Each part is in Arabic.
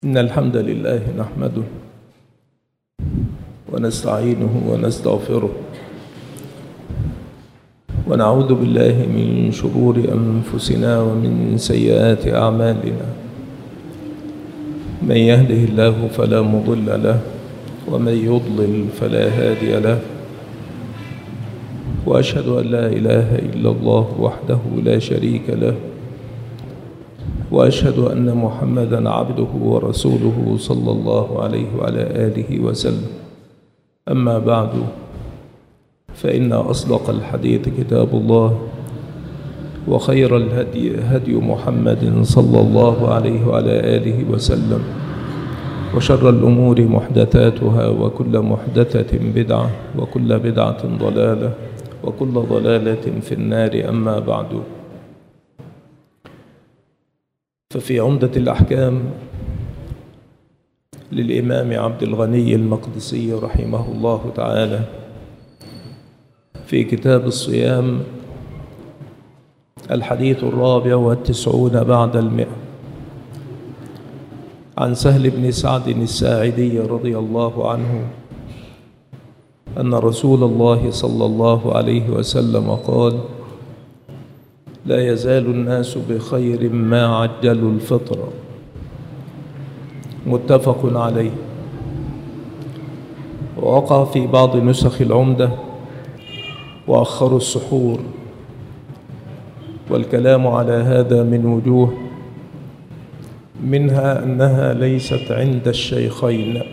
إن الحمد لله نحمده ونستعينه ونستغفره ونعوذ بالله من شرور أنفسنا ومن سيئات أعمالنا. من يهده الله فلا مضل له ومن يضلل فلا هادي له، وأشهد أن لا إله إلا الله وحده لا شريك له، وأشهد أن محمدًا عبده ورسوله صلى الله عليه وعلى آله وسلم. أما بعد، فإن أصدق الحديث كتاب الله، وخير الهدي هدي محمد صلى الله عليه وعلى آله وسلم، وشر الأمور محدثاتها، وكل محدثة بدعة، وكل بدعة ضلالة، وكل ضلالة في النار. أما بعد، ففي عمدة الأحكام للإمام عبد الغني المقدسي رحمه الله تعالى في كتاب الصيام الحديث 94 بعد 100 عن سهل بن سعد الساعدي رضي الله عنه أن رسول الله صلى الله عليه وسلم قال: لا يزال الناس بخير ما عجلوا الفطر. متفق عليه. ووقع في بعض نسخ العمدة وأخروا السحور، والكلام على هذا من وجوه، منها أنها ليست عند الشيخين،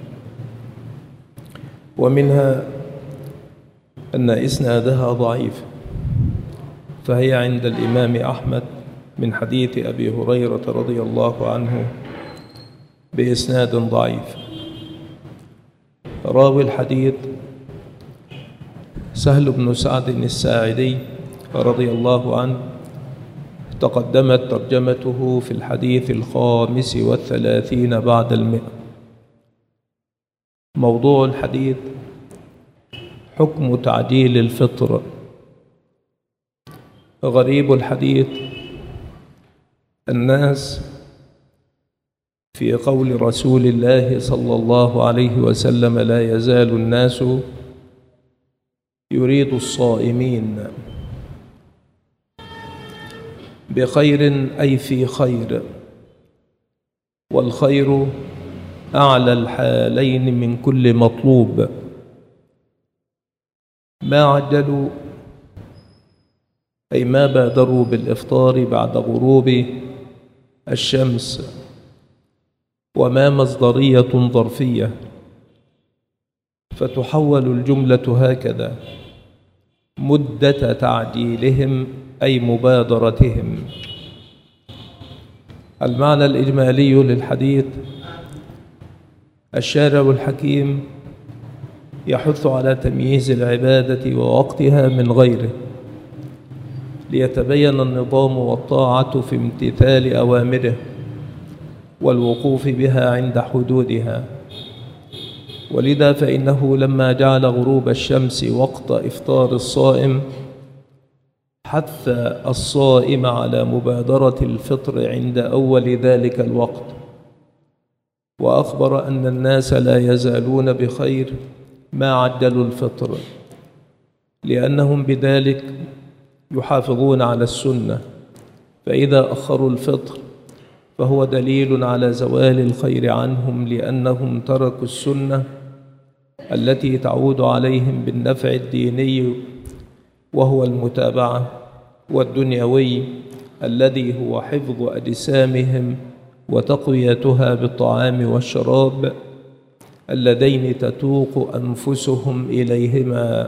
ومنها أن إسنادها ضعيف، فهي عند الإمام أحمد من حديث أبي هريرة رضي الله عنه بإسناد ضعيف. راوي الحديث سهل بن سعد الساعدي رضي الله عنه، تقدمت ترجمته في الحديث 35 بعد 100. موضوع الحديث: حكم تعجيل الفطر. غريب الحديث: الناس في قول رسول الله صلى الله عليه وسلم: لا يزال الناس، يريد الصائمين بخير، أي في خير، والخير أعلى الحالين من كل مطلوب. ما عجلوا، أي ما بادروا بالإفطار بعد غروب الشمس، وما مصدرية ظرفية، فتحول الجملة هكذا: مدة تعجيلهم، أي مبادرتهم. المعنى الإجمالي للحديث: الشارع الحكيم يحث على تمييز العبادة ووقتها من غيره، ليتبين النظام والطاعة في امتثال أوامره والوقوف بها عند حدودها. ولذا فإنه لما جعل غروب الشمس وقت إفطار الصائم، حث الصائم على مبادرة الفطر عند أول ذلك الوقت، وأخبر أن الناس لا يزالون بخير ما عجلوا الفطر، لأنهم بذلك يحافظون على السنة، فإذا أخروا الفطر فهو دليل على زوال الخير عنهم، لأنهم تركوا السنة التي تعود عليهم بالنفع الديني، وهو المتابعة، والدنيوي الذي هو حفظ أجسامهم وتقويتها بالطعام والشراب اللذين تتوق أنفسهم إليهما.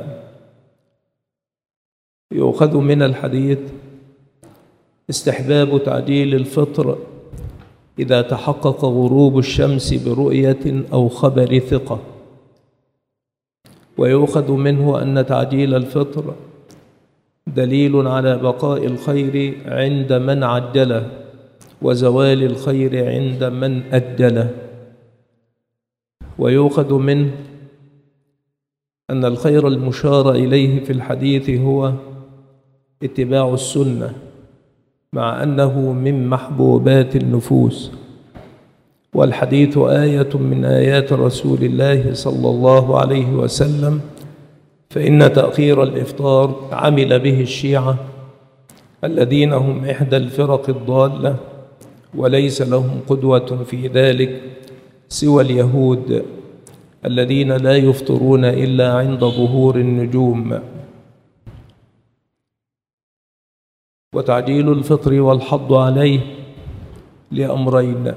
يؤخذ من الحديث استحباب تعجيل الفطر إذا تحقق غروب الشمس برؤية أو خبر ثقة. ويؤخذ منه أن تعجيل الفطر دليل على بقاء الخير عند من عجله، وزوال الخير عند من أجله. ويؤخذ منه أن الخير المشار إليه في الحديث هو اتباع السنة، مع أنه من محبوبات النفوس، والحديث آية من آيات رسول الله صلى الله عليه وسلم، فإن تأخير الإفطار عمل به الشيعة الذين هم إحدى الفرق الضالة، وليس لهم قدوة في ذلك سوى اليهود الذين لا يفطرون إلا عند ظهور النجوم. وتعجيل الفطر والحض عليه لأمرين: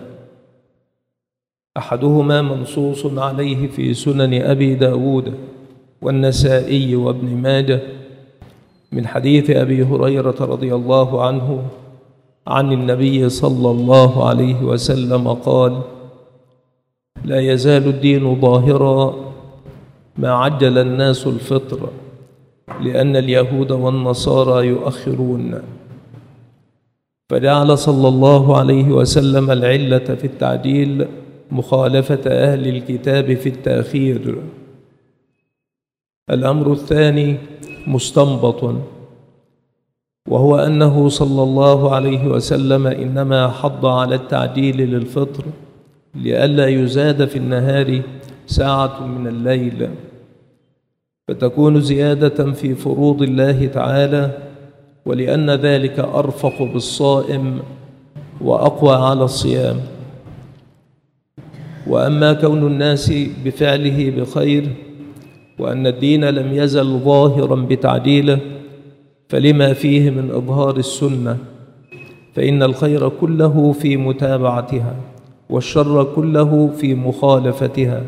أحدهما منصوص عليه في سنن أبي داود والنسائي وابن ماجه من حديث أبي هريرة رضي الله عنه عن النبي صلى الله عليه وسلم قال: لا يزال الدين ظاهرا ما عجل الناس الفطر، لأن اليهود والنصارى يؤخرون. فجعل صلى الله عليه وسلم العلة في التعجيل مخالفة أهل الكتاب في التأخير. الأمر الثاني مستنبط، وهو أنه صلى الله عليه وسلم إنما حض على التعجيل للفطر لئلا يزاد في النهار ساعة من الليل، فتكون زيادة في فروض الله تعالى، ولأن ذلك أرفق بالصائم وأقوى على الصيام. وأما كون الناس بفعله بخير، وأن الدين لم يزل ظاهرا بتعديله، فلما فيه من إظهار السنة، فإن الخير كله في متابعتها، والشر كله في مخالفتها،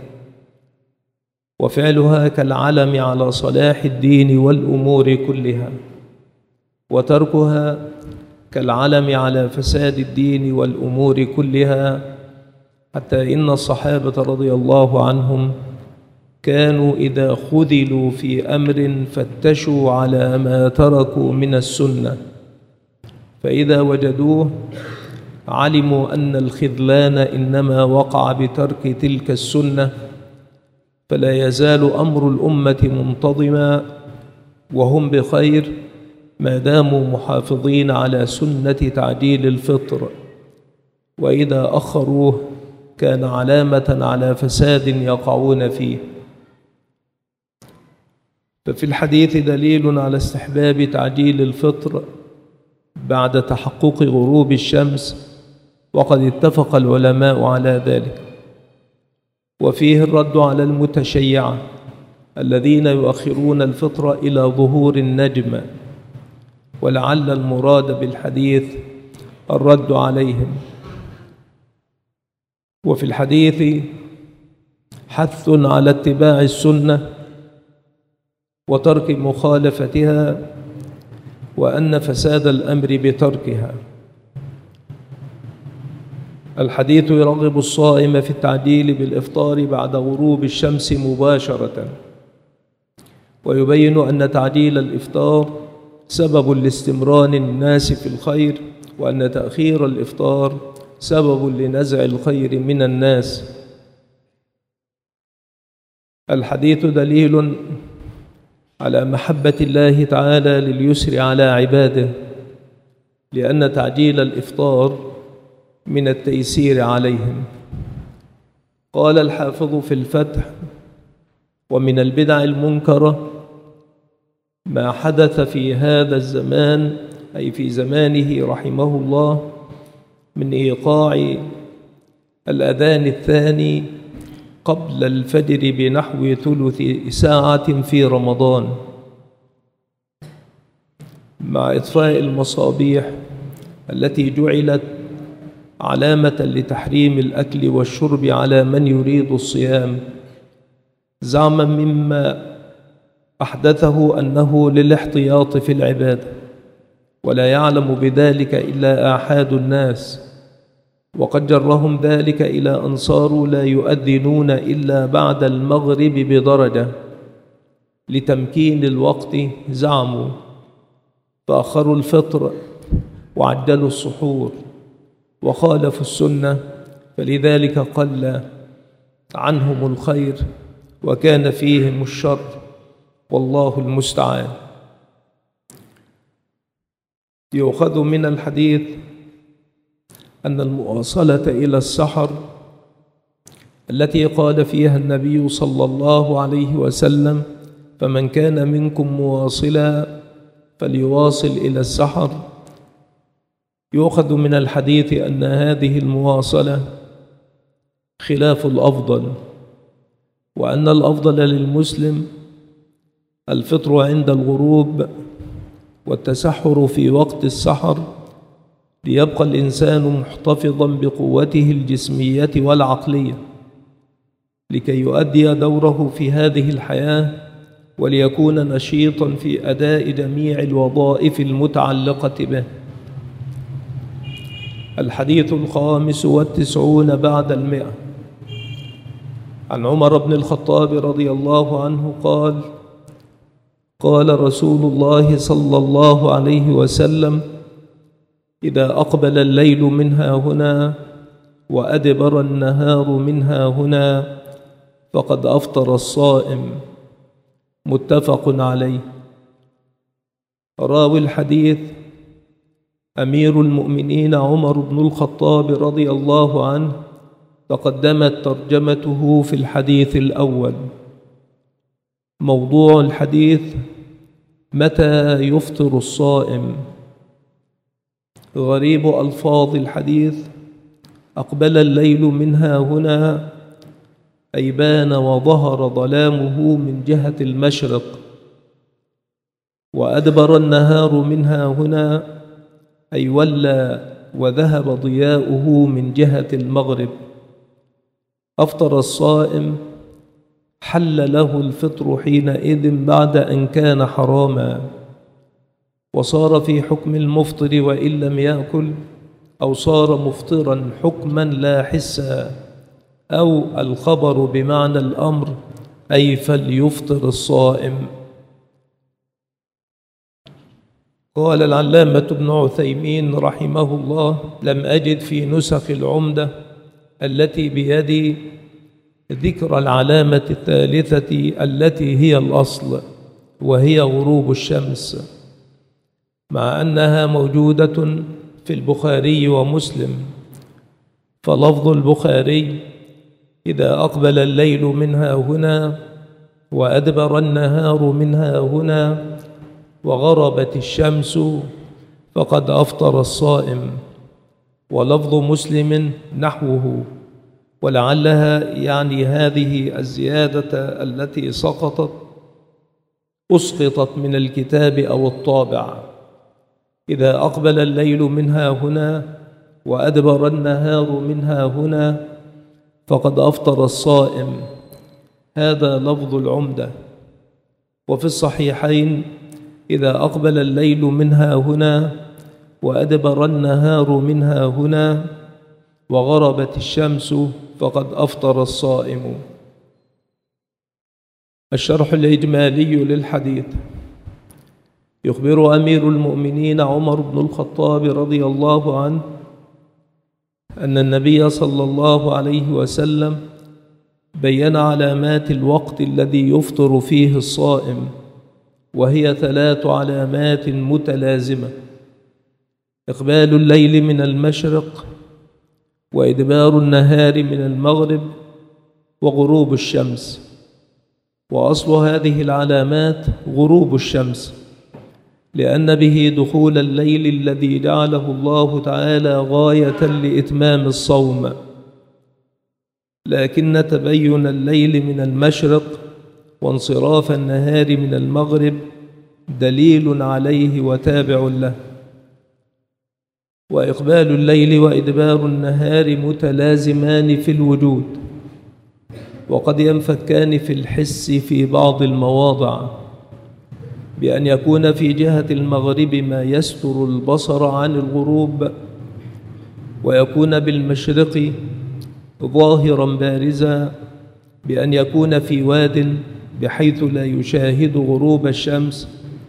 وفعلها كالعلم على صلاح الدين والأمور كلها، وتركها كالعلم على فساد الدين والأمور كلها، حتى إن الصحابة رضي الله عنهم كانوا إذا خذلوا في أمر فتشوا على ما تركوا من السنة، فإذا وجدوه علموا أن الخذلان إنما وقع بترك تلك السنة، فلا يزال أمر الأمة منتظما وهم بخير ما داموا محافظين على سنة تعجيل الفطر، وإذا أخروه كان علامة على فساد يقعون فيه. ففي الحديث دليل على استحباب تعجيل الفطر بعد تحقق غروب الشمس، وقد اتفق العلماء على ذلك. وفيه الرد على المتشيعة الذين يؤخرون الفطر إلى ظهور النجم، ولعل المراد بالحديث الرد عليهم. وفي الحديث حث على اتباع السنة وترك مخالفتها، وأن فساد الأمر بتركها. الحديث يرغب الصائم في التعجيل بالإفطار بعد غروب الشمس مباشرة، ويبين أن تعجيل الإفطار سبب لاستمرار الناس في الخير، وأن تأخير الإفطار سبب لنزع الخير من الناس. الحديث دليل على محبة الله تعالى لليسر على عباده، لأن تعجيل الإفطار من التيسير عليهم. قال الحافظ في الفتح: ومن البدع المنكرة ما حدث في هذا الزمان، أي في زمانه رحمه الله، من إيقاع الأذان الثاني قبل الفجر بنحو ثلث ساعة في رمضان، مع إطفاء المصابيح التي جعلت علامة لتحريم الأكل والشرب على من يريد الصيام، زعما مما أحدثه أنه للاحتياط في العبادة، ولا يعلم بذلك إلا آحاد الناس، وقد جرهم ذلك إلى أن صاروا لا يؤذنون إلا بعد المغرب بدرجة لتمكين الوقت زعموا، فأخروا الفطر وعجلوا السحور وخالفوا السنة، فلذلك قل عنهم الخير وكان فيهم الشر، والله المستعان. يؤخذ من الحديث أن المواصلة إلى السحر التي قال فيها النبي صلى الله عليه وسلم: فمن كان منكم مواصلا فليواصل إلى السحر. يؤخذ من الحديث أن هذه المواصلة خلاف الأفضل، وأن الأفضل للمسلم الفطر عند الغروب والتسحر في وقت السحر، ليبقى الإنسان محتفظا بقوته الجسمية والعقلية لكي يؤدي دوره في هذه الحياة، وليكون نشيطا في أداء جميع الوظائف المتعلقة به. الحديث 95 بعد 100. عن عمر بن الخطاب رضي الله عنه قال: قال رسول الله صلى الله عليه وسلم: إذا أقبل الليل منها هنا وأدبر النهار منها هنا فقد أفطر الصائم. متفق عليه. راوي الحديث أمير المؤمنين عمر بن الخطاب رضي الله عنه، تقدمت ترجمته في الحديث الأول. موضوع الحديث: متى يفطر الصائم؟ غريب ألفاظ الحديث: أقبل الليل منها هنا، أي بان وظهر ظلامه من جهة المشرق، وأدبر النهار منها هنا، أي ولى وذهب ضياؤه من جهة المغرب. أفطر الصائم، حل له الفطر حينئذ بعد أن كان حراما، وصار في حكم المفطر وإن لم يأكل، أو صار مفطرا حكما لا حسا، أو الخبر بمعنى الأمر، أي فليفطر الصائم. قال العلامة ابن عثيمين رحمه الله: لم أجد في نسخ العمدة التي بيدي ذكر العلامة الثالثة التي هي الأصل، وهي غروب الشمس، مع أنها موجودة في البخاري ومسلم. فلفظ البخاري: إذا أقبل الليل منها هنا وأدبر النهار منها هنا وغربت الشمس فقد أفطر الصائم. ولفظ مسلم نحوه، ولعلها يعني هذه الزيادة التي أسقطت من الكتاب أو الطابع: إذا أقبل الليل منها هنا وأدبر النهار منها هنا فقد أفطر الصائم. هذا لفظ العمدة. وفي الصحيحين: إذا أقبل الليل منها هنا وأدبر النهار منها هنا وغربت الشمس فقد أفطر الصائم. الشرح الإجمالي للحديث: يخبر أمير المؤمنين عمر بن الخطاب رضي الله عنه أن النبي صلى الله عليه وسلم بين علامات الوقت الذي يفطر فيه الصائم، وهي 3 علامات متلازمة: إقبال الليل من المشرق، وإدبار النهار من المغرب، وغروب الشمس. وأصل هذه العلامات غروب الشمس، لأن به دخول الليل الذي جعله الله تعالى غاية لإتمام الصوم، لكن تبين الليل من المشرق وانصراف النهار من المغرب دليل عليه وتابع له. وإقبال الليل وإدبار النهار متلازمان في الوجود، وقد ينفكان في الحس في بعض المواضع، بأن يكون في جهة المغرب ما يستر البصر عن الغروب، ويكون بالمشرق ظاهرا بارزا، بأن يكون في واد بحيث لا يشاهد غروب الشمس،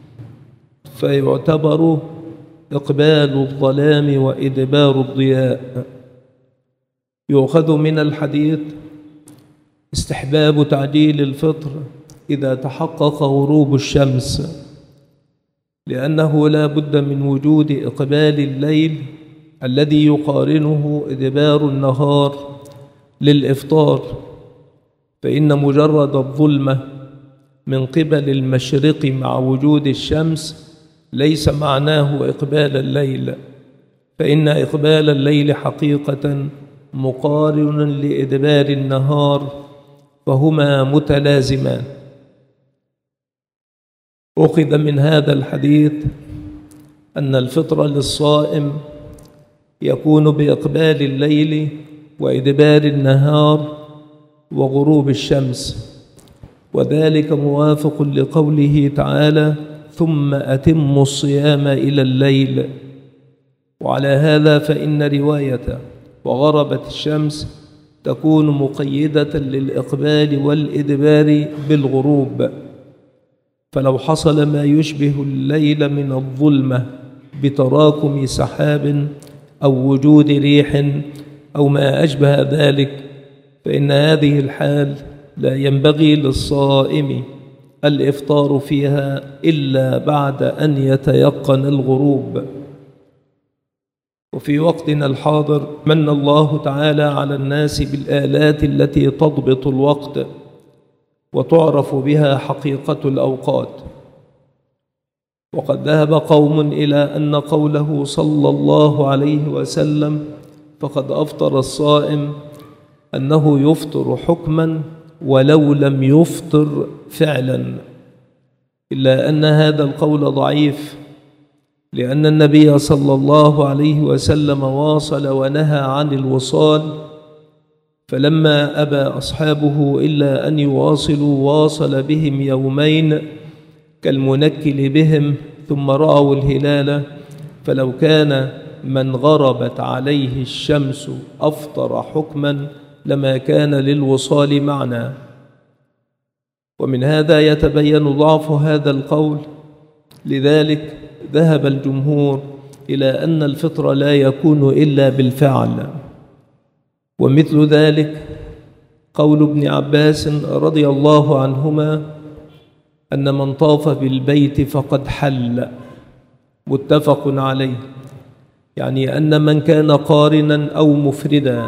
فيعتبر إقبال الظلام وإدبار الضياء. يؤخذ من الحديث استحباب تعجيل الفطر إذا تحقق غروب الشمس، لأنه لا بد من وجود إقبال الليل الذي يقارنه إدبار النهار للإفطار، فإن مجرد الظلمة من قبل المشرق مع وجود الشمس ليس معناه إقبال الليل، فإن إقبال الليل حقيقة مقارن لإدبار النهار، فهما متلازمان. أخذ من هذا الحديث أن الفطر للصائم يكون بإقبال الليل وإدبار النهار وغروب الشمس، وذلك موافق لقوله تعالى: ثم أتموا الصيام إلى الليل. وعلى هذا فإن رواية وغربت الشمس تكون مقيدة للإقبال والإدبار بالغروب، فلو حصل ما يشبه الليل من الظلمة بتراكم سحاب أو وجود ريح أو ما أشبه ذلك، فإن هذه الحال لا ينبغي للصائم الإفطار فيها إلا بعد أن يتيقن الغروب. وفي وقتنا الحاضر من الله تعالى على الناس بالآلات التي تضبط الوقت وتعرف بها حقيقة الأوقات، وقد ذهب قوم إلى أن قوله صلى الله عليه وسلم فقد أفطر الصائم أنه يفطر حكما ولو لم يفطر فعلا، إلا أن هذا القول ضعيف، لأن النبي صلى الله عليه وسلم واصل ونهى عن الوصال، فلما أبى أصحابه إلا أن يواصلوا واصل بهم يومين كالمنكل بهم ثم رأوا الهلال، فلو كان من غربت عليه الشمس أفطر حكما لما كان للوصال معنى. ومن هذا يتبين ضعف هذا القول، لذلك ذهب الجمهور إلى أن الفطر لا يكون إلا بالفعل. ومثل ذلك قول ابن عباس رضي الله عنهما أن من طاف بالبيت فقد حل، متفق عليه، يعني أن من كان قارنا أو مفردا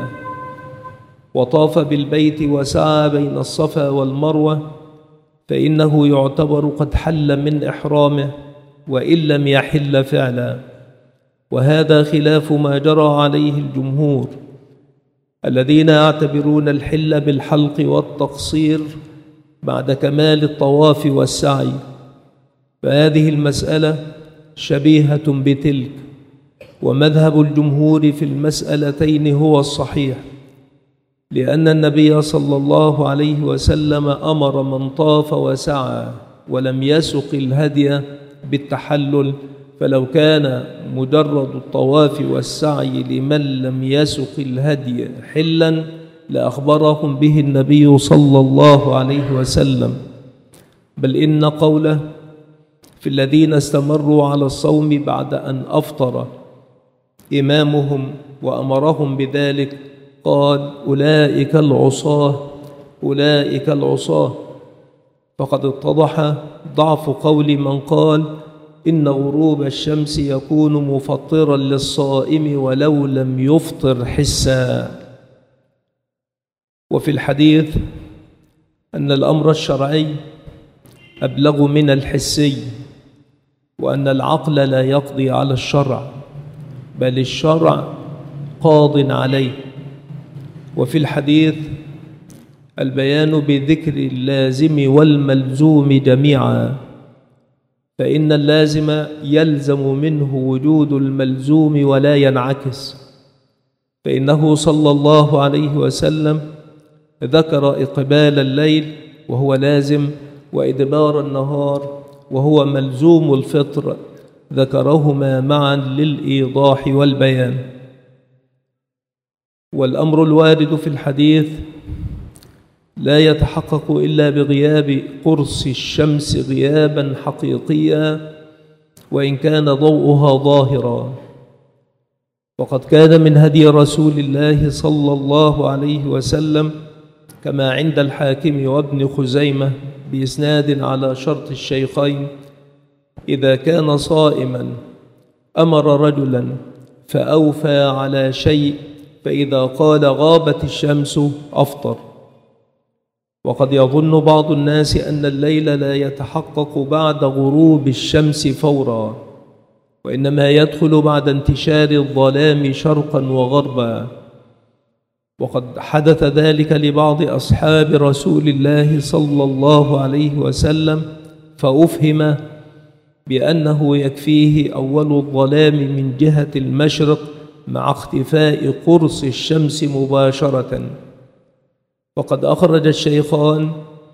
وطاف بالبيت وسعى بين الصفا والمروة فإنه يعتبر قد حل من إحرامه وإن لم يحل فعلا، وهذا خلاف ما جرى عليه الجمهور الذين يعتبرون الحل بالحلق والتقصير بعد كمال الطواف والسعي، فهذه المسألة شبيهة بتلك، ومذهب الجمهور في المسألتين هو الصحيح، لأن النبي صلى الله عليه وسلم أمر من طاف وسعى ولم يسق الهدي بالتحلل، فلو كان مجرد الطواف والسعي لمن لم يسق الهدي حلا لأخبرهم به النبي صلى الله عليه وسلم، بل إن قوله في الذين استمروا على الصوم بعد أن أفطر إمامهم وأمرهم بذلك قال: أولئك العصاة أولئك العصاة. فقد اتضح ضعف قول من قال إن غروب الشمس يكون مفطرا للصائم ولو لم يفطر حسا. وفي الحديث أن الأمر الشرعي أبلغ من الحسي، وأن العقل لا يقضي على الشرع بل الشرع قاض عليه. وفي الحديث البيان بذكر اللازم والملزوم جميعا، فإن اللازم يلزم منه وجود الملزوم ولا ينعكس، فإنه صلى الله عليه وسلم ذكر إقبال الليل وهو لازم وإدبار النهار وهو ملزوم الفطر، ذكرهما معا للإيضاح والبيان. والأمر الوارد في الحديث لا يتحقق إلا بغياب قرص الشمس غيابا حقيقيا وإن كان ضوءها ظاهرا، وقد كان من هدي رسول الله صلى الله عليه وسلم كما عند الحاكم وابن خزيمة بإسناد على شرط الشيخين: إذا كان صائما أمر رجلا فأوفى على شيء، فإذا قال غابت الشمس أفطر. وقد يظن بعض الناس أن الليل لا يتحقق بعد غروب الشمس فورا، وإنما يدخل بعد انتشار الظلام شرقا وغربا. وقد حدث ذلك لبعض أصحاب رسول الله صلى الله عليه وسلم، فأفهم بأنه يكفيه أول الظلام من جهة المشرق مع اختفاء قرص الشمس مباشرة. وقد أخرج الشيخان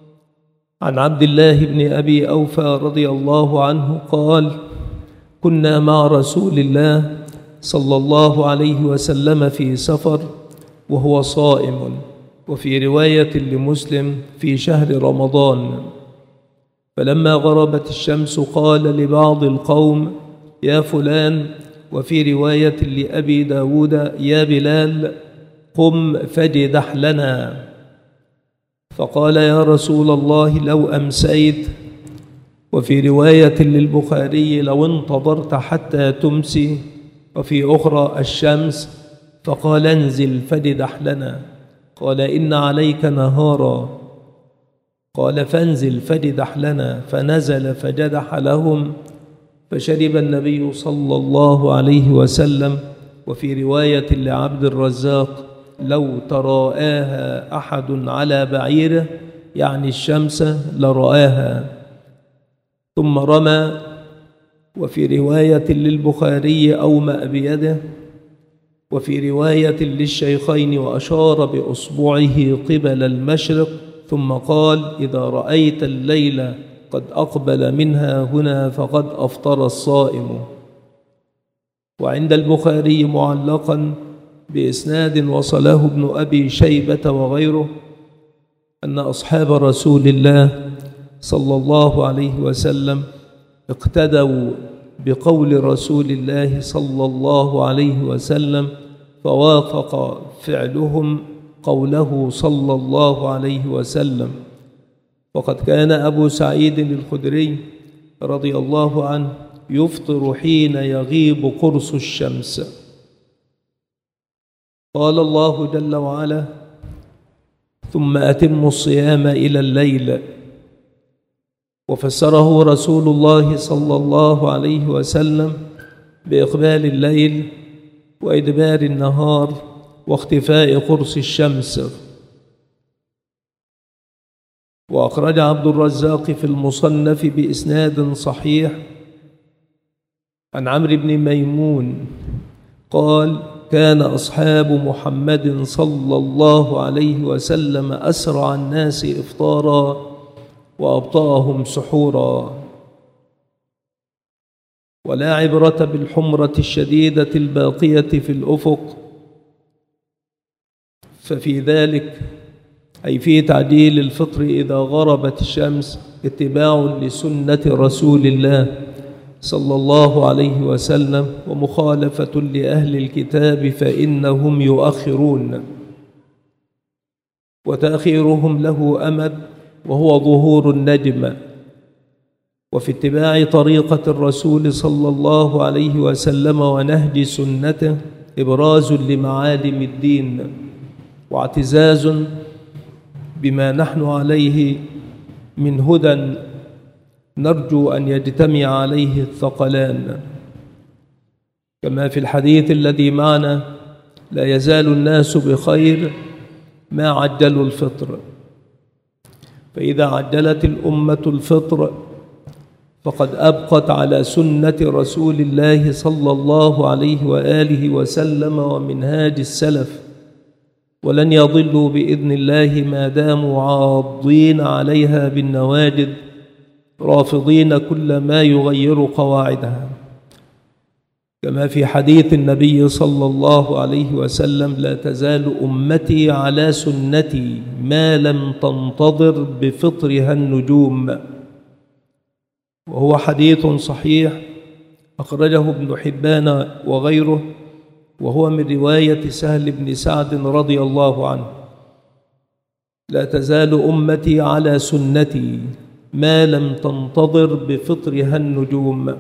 عن عبد الله بن أبي أوفى رضي الله عنه قال: كنا مع رسول الله صلى الله عليه وسلم في سفر وهو صائم، وفي رواية لمسلم في شهر رمضان، فلما غربت الشمس قال لبعض القوم: يا فلان، وفي رواية لأبي داود: يا بلال، قم فاجدح لنا. فقال: يا رسول الله، لو أمسيت. وفي رواية للبخاري: لو انتظرت حتى تمسي. وفي أخرى: الشمس. فقال: انزل فاجدح لنا. قال: إن عليك نهارا. قال: فانزل فاجدح لنا. فنزل فجدح لهم، فشرب النبي صلى الله عليه وسلم. وفي رواية لعبد الرزاق: لو تراءاها أحد على بعيره، يعني الشمس، لرآها، ثم رمى. وفي رواية للبخاري: أومأ بيده. وفي رواية للشيخين: وأشار بأصبعه قبل المشرق، ثم قال: إذا رأيت الليل قد أقبل منها هنا فقد أفطر الصائم. وعند البخاري معلقا بإسناد وصله ابن أبي شيبة وغيره أن أصحاب رسول الله صلى الله عليه وسلم اقتدوا بقول رسول الله صلى الله عليه وسلم، فوافق فعلهم قوله صلى الله عليه وسلم. وقد كان أبو سعيد الخدري رضي الله عنه يفطر حين يغيب قرص الشمس. قال الله جل وعلا: ثم أتموا الصيام إلى الليل. وفسره رسول الله صلى الله عليه وسلم بإقبال الليل وإدبار النهار واختفاء قرص الشمس. وأخرج عبد الرزاق في المصنف بإسناد صحيح عن عمرو بن ميمون قال: كان أصحاب محمد صلى الله عليه وسلم أسرع الناس إفطارا وأبطأهم سحورا. ولا عبرة بالحمرة الشديدة الباقية في الأفق، ففي ذلك أي في تعجيل الفطر إذا غربت الشمس اتباع لسنة رسول الله صلى الله عليه وسلم، ومخالفة لأهل الكتاب فإنهم يؤخرون، وتأخيرهم له أمد وهو ظهور النجم. وفي اتباع طريقة الرسول صلى الله عليه وسلم ونهج سنته إبراز لمعالم الدين واعتزاز بما نحن عليه من هدى نرجو أن يجتمع عليه الثقلان. كما في الحديث الذي معنا: لا يزال الناس بخير ما عجلوا الفطر. فإذا عجلت الأمة الفطر فقد أبقت على سنة رسول الله صلى الله عليه وآله وسلم ومنهاج السلف، ولن يضلوا بإذن الله ما داموا عاضين عليها بالنواجذ رافضين كل ما يغير قواعدها. كما في حديث النبي صلى الله عليه وسلم: لا تزال أمتي على سنتي ما لم تنتظر بفطرها النجوم. وهو حديث صحيح أخرجه ابن حبان وغيره، وهو من رواية سهل بن سعد رضي الله عنه: لا تزال أمتي على سنتي ما لم تنتظر بفطرها النجوم.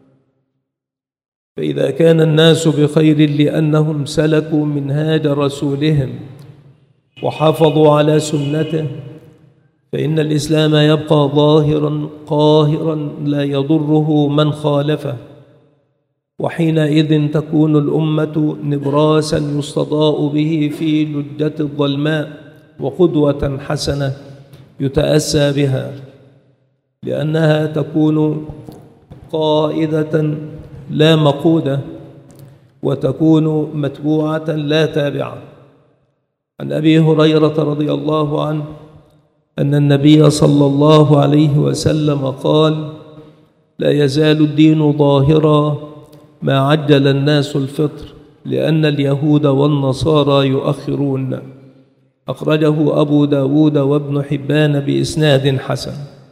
فإذا كان الناس بخير لأنهم سلكوا منهاج رسولهم وحافظوا على سنته، فإن الإسلام يبقى ظاهرا قاهرا لا يضره من خالفه، وحينئذ تكون الأمة نبراسا يستضاء به في لجة الظلماء وقدوة حسنة يتأسى بها، لأنها تكون قائدة لا مقودة، وتكون متبوعة لا تابعة. عن أبي هريرة رضي الله عنه أن النبي صلى الله عليه وسلم قال: لا يزال الدين ظاهرا ما عجل الناس الفطر، لأن اليهود والنصارى يؤخرون. أخرجه أبو داود وابن حبان بإسناد حسن.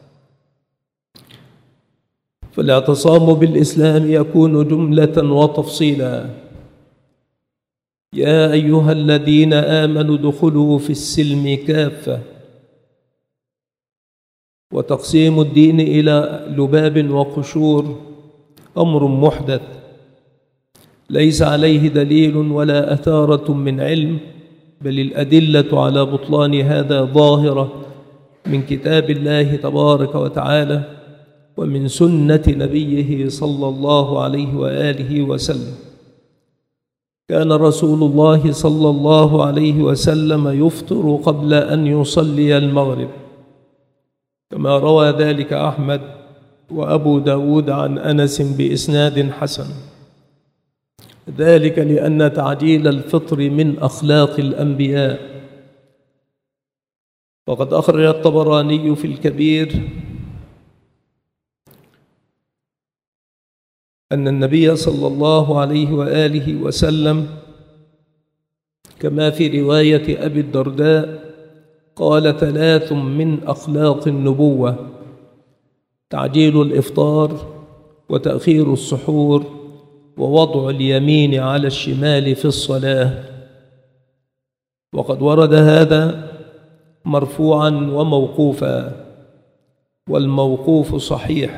فالاعتصام بالإسلام يكون جملة وتفصيلا. يا أيها الذين آمنوا ادخلوا في السلم كافة. وتقسيم الدين إلى لباب وقشور أمر محدث ليس عليه دليل ولا أثارة من علم، بل الأدلة على بطلان هذا ظاهرة من كتاب الله تبارك وتعالى ومن سنة نبيه صلى الله عليه وآله وسلم. كان رسول الله صلى الله عليه وسلم يفطر قبل أن يصلي المغرب، كما روى ذلك أحمد وأبو داود عن أنس بإسناد حسن، ذلك لأن تعجيل الفطر من أخلاق الأنبياء. وقد أخرج الطبراني في الكبير أن النبي صلى الله عليه وآله وسلم كما في رواية أبي الدرداء قال: 3 من أخلاق النبوة: تعجيل الإفطار، وتأخير السحور، ووضع اليمين على الشمال في الصلاة. وقد ورد هذا مرفوعا وموقوفا، والموقوف صحيح.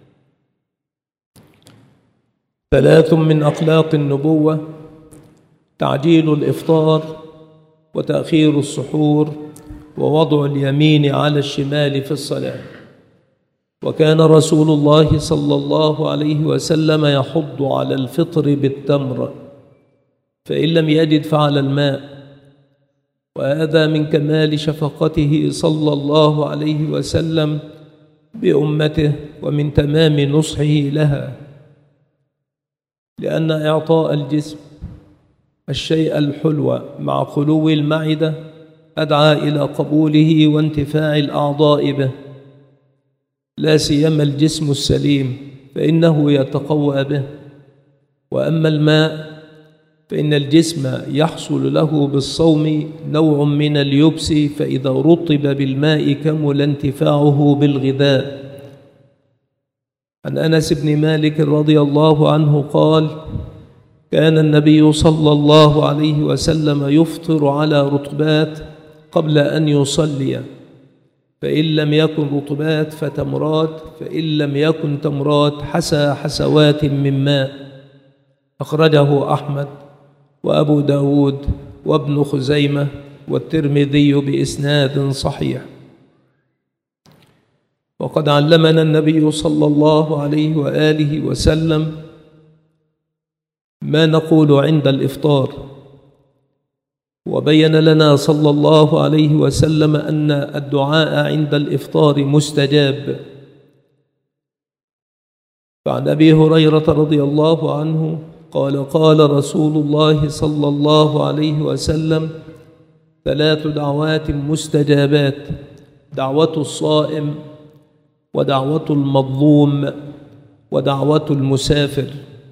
3 من أخلاق النبوة: تعجيل الإفطار، وتأخير السحور، ووضع اليمين على الشمال في الصلاة. وكان رسول الله صلى الله عليه وسلم يحض على الفطر بالتمر، فإن لم يجد فعلى الماء، وهذا من كمال شفقته صلى الله عليه وسلم بأمته ومن تمام نصحه لها، لأن إعطاء الجسم الشيء الحلو مع خلو المعدة أدعى إلى قبوله وانتفاع الأعضاء به، لا سيما الجسم السليم فإنه يتقوى به. وأما الماء فإن الجسم يحصل له بالصوم نوع من اليبس، فإذا رطب بالماء كمل انتفاعه بالغذاء. عن أنس بن مالك رضي الله عنه قال: كان النبي صلى الله عليه وسلم يفطر على رطبات قبل أن يصلي، فإن لم يكن رطبات فتمرات، فإن لم يكن تمرات حسى حسوات من ماء. أخرجه أحمد وأبو داود وابن خزيمة والترمذي بإسناد صحيح. وقد علمنا النبي صلى الله عليه وآله وسلم ما نقول عند الإفطار، وبين لنا صلى الله عليه وسلم أن الدعاء عند الإفطار مستجاب. فعن أبي هريرة رضي الله عنه قال: قال رسول الله صلى الله عليه وسلم: 3 دعوات مستجابات: دعوة الصائم، ودعوة المظلوم، ودعوة المسافر.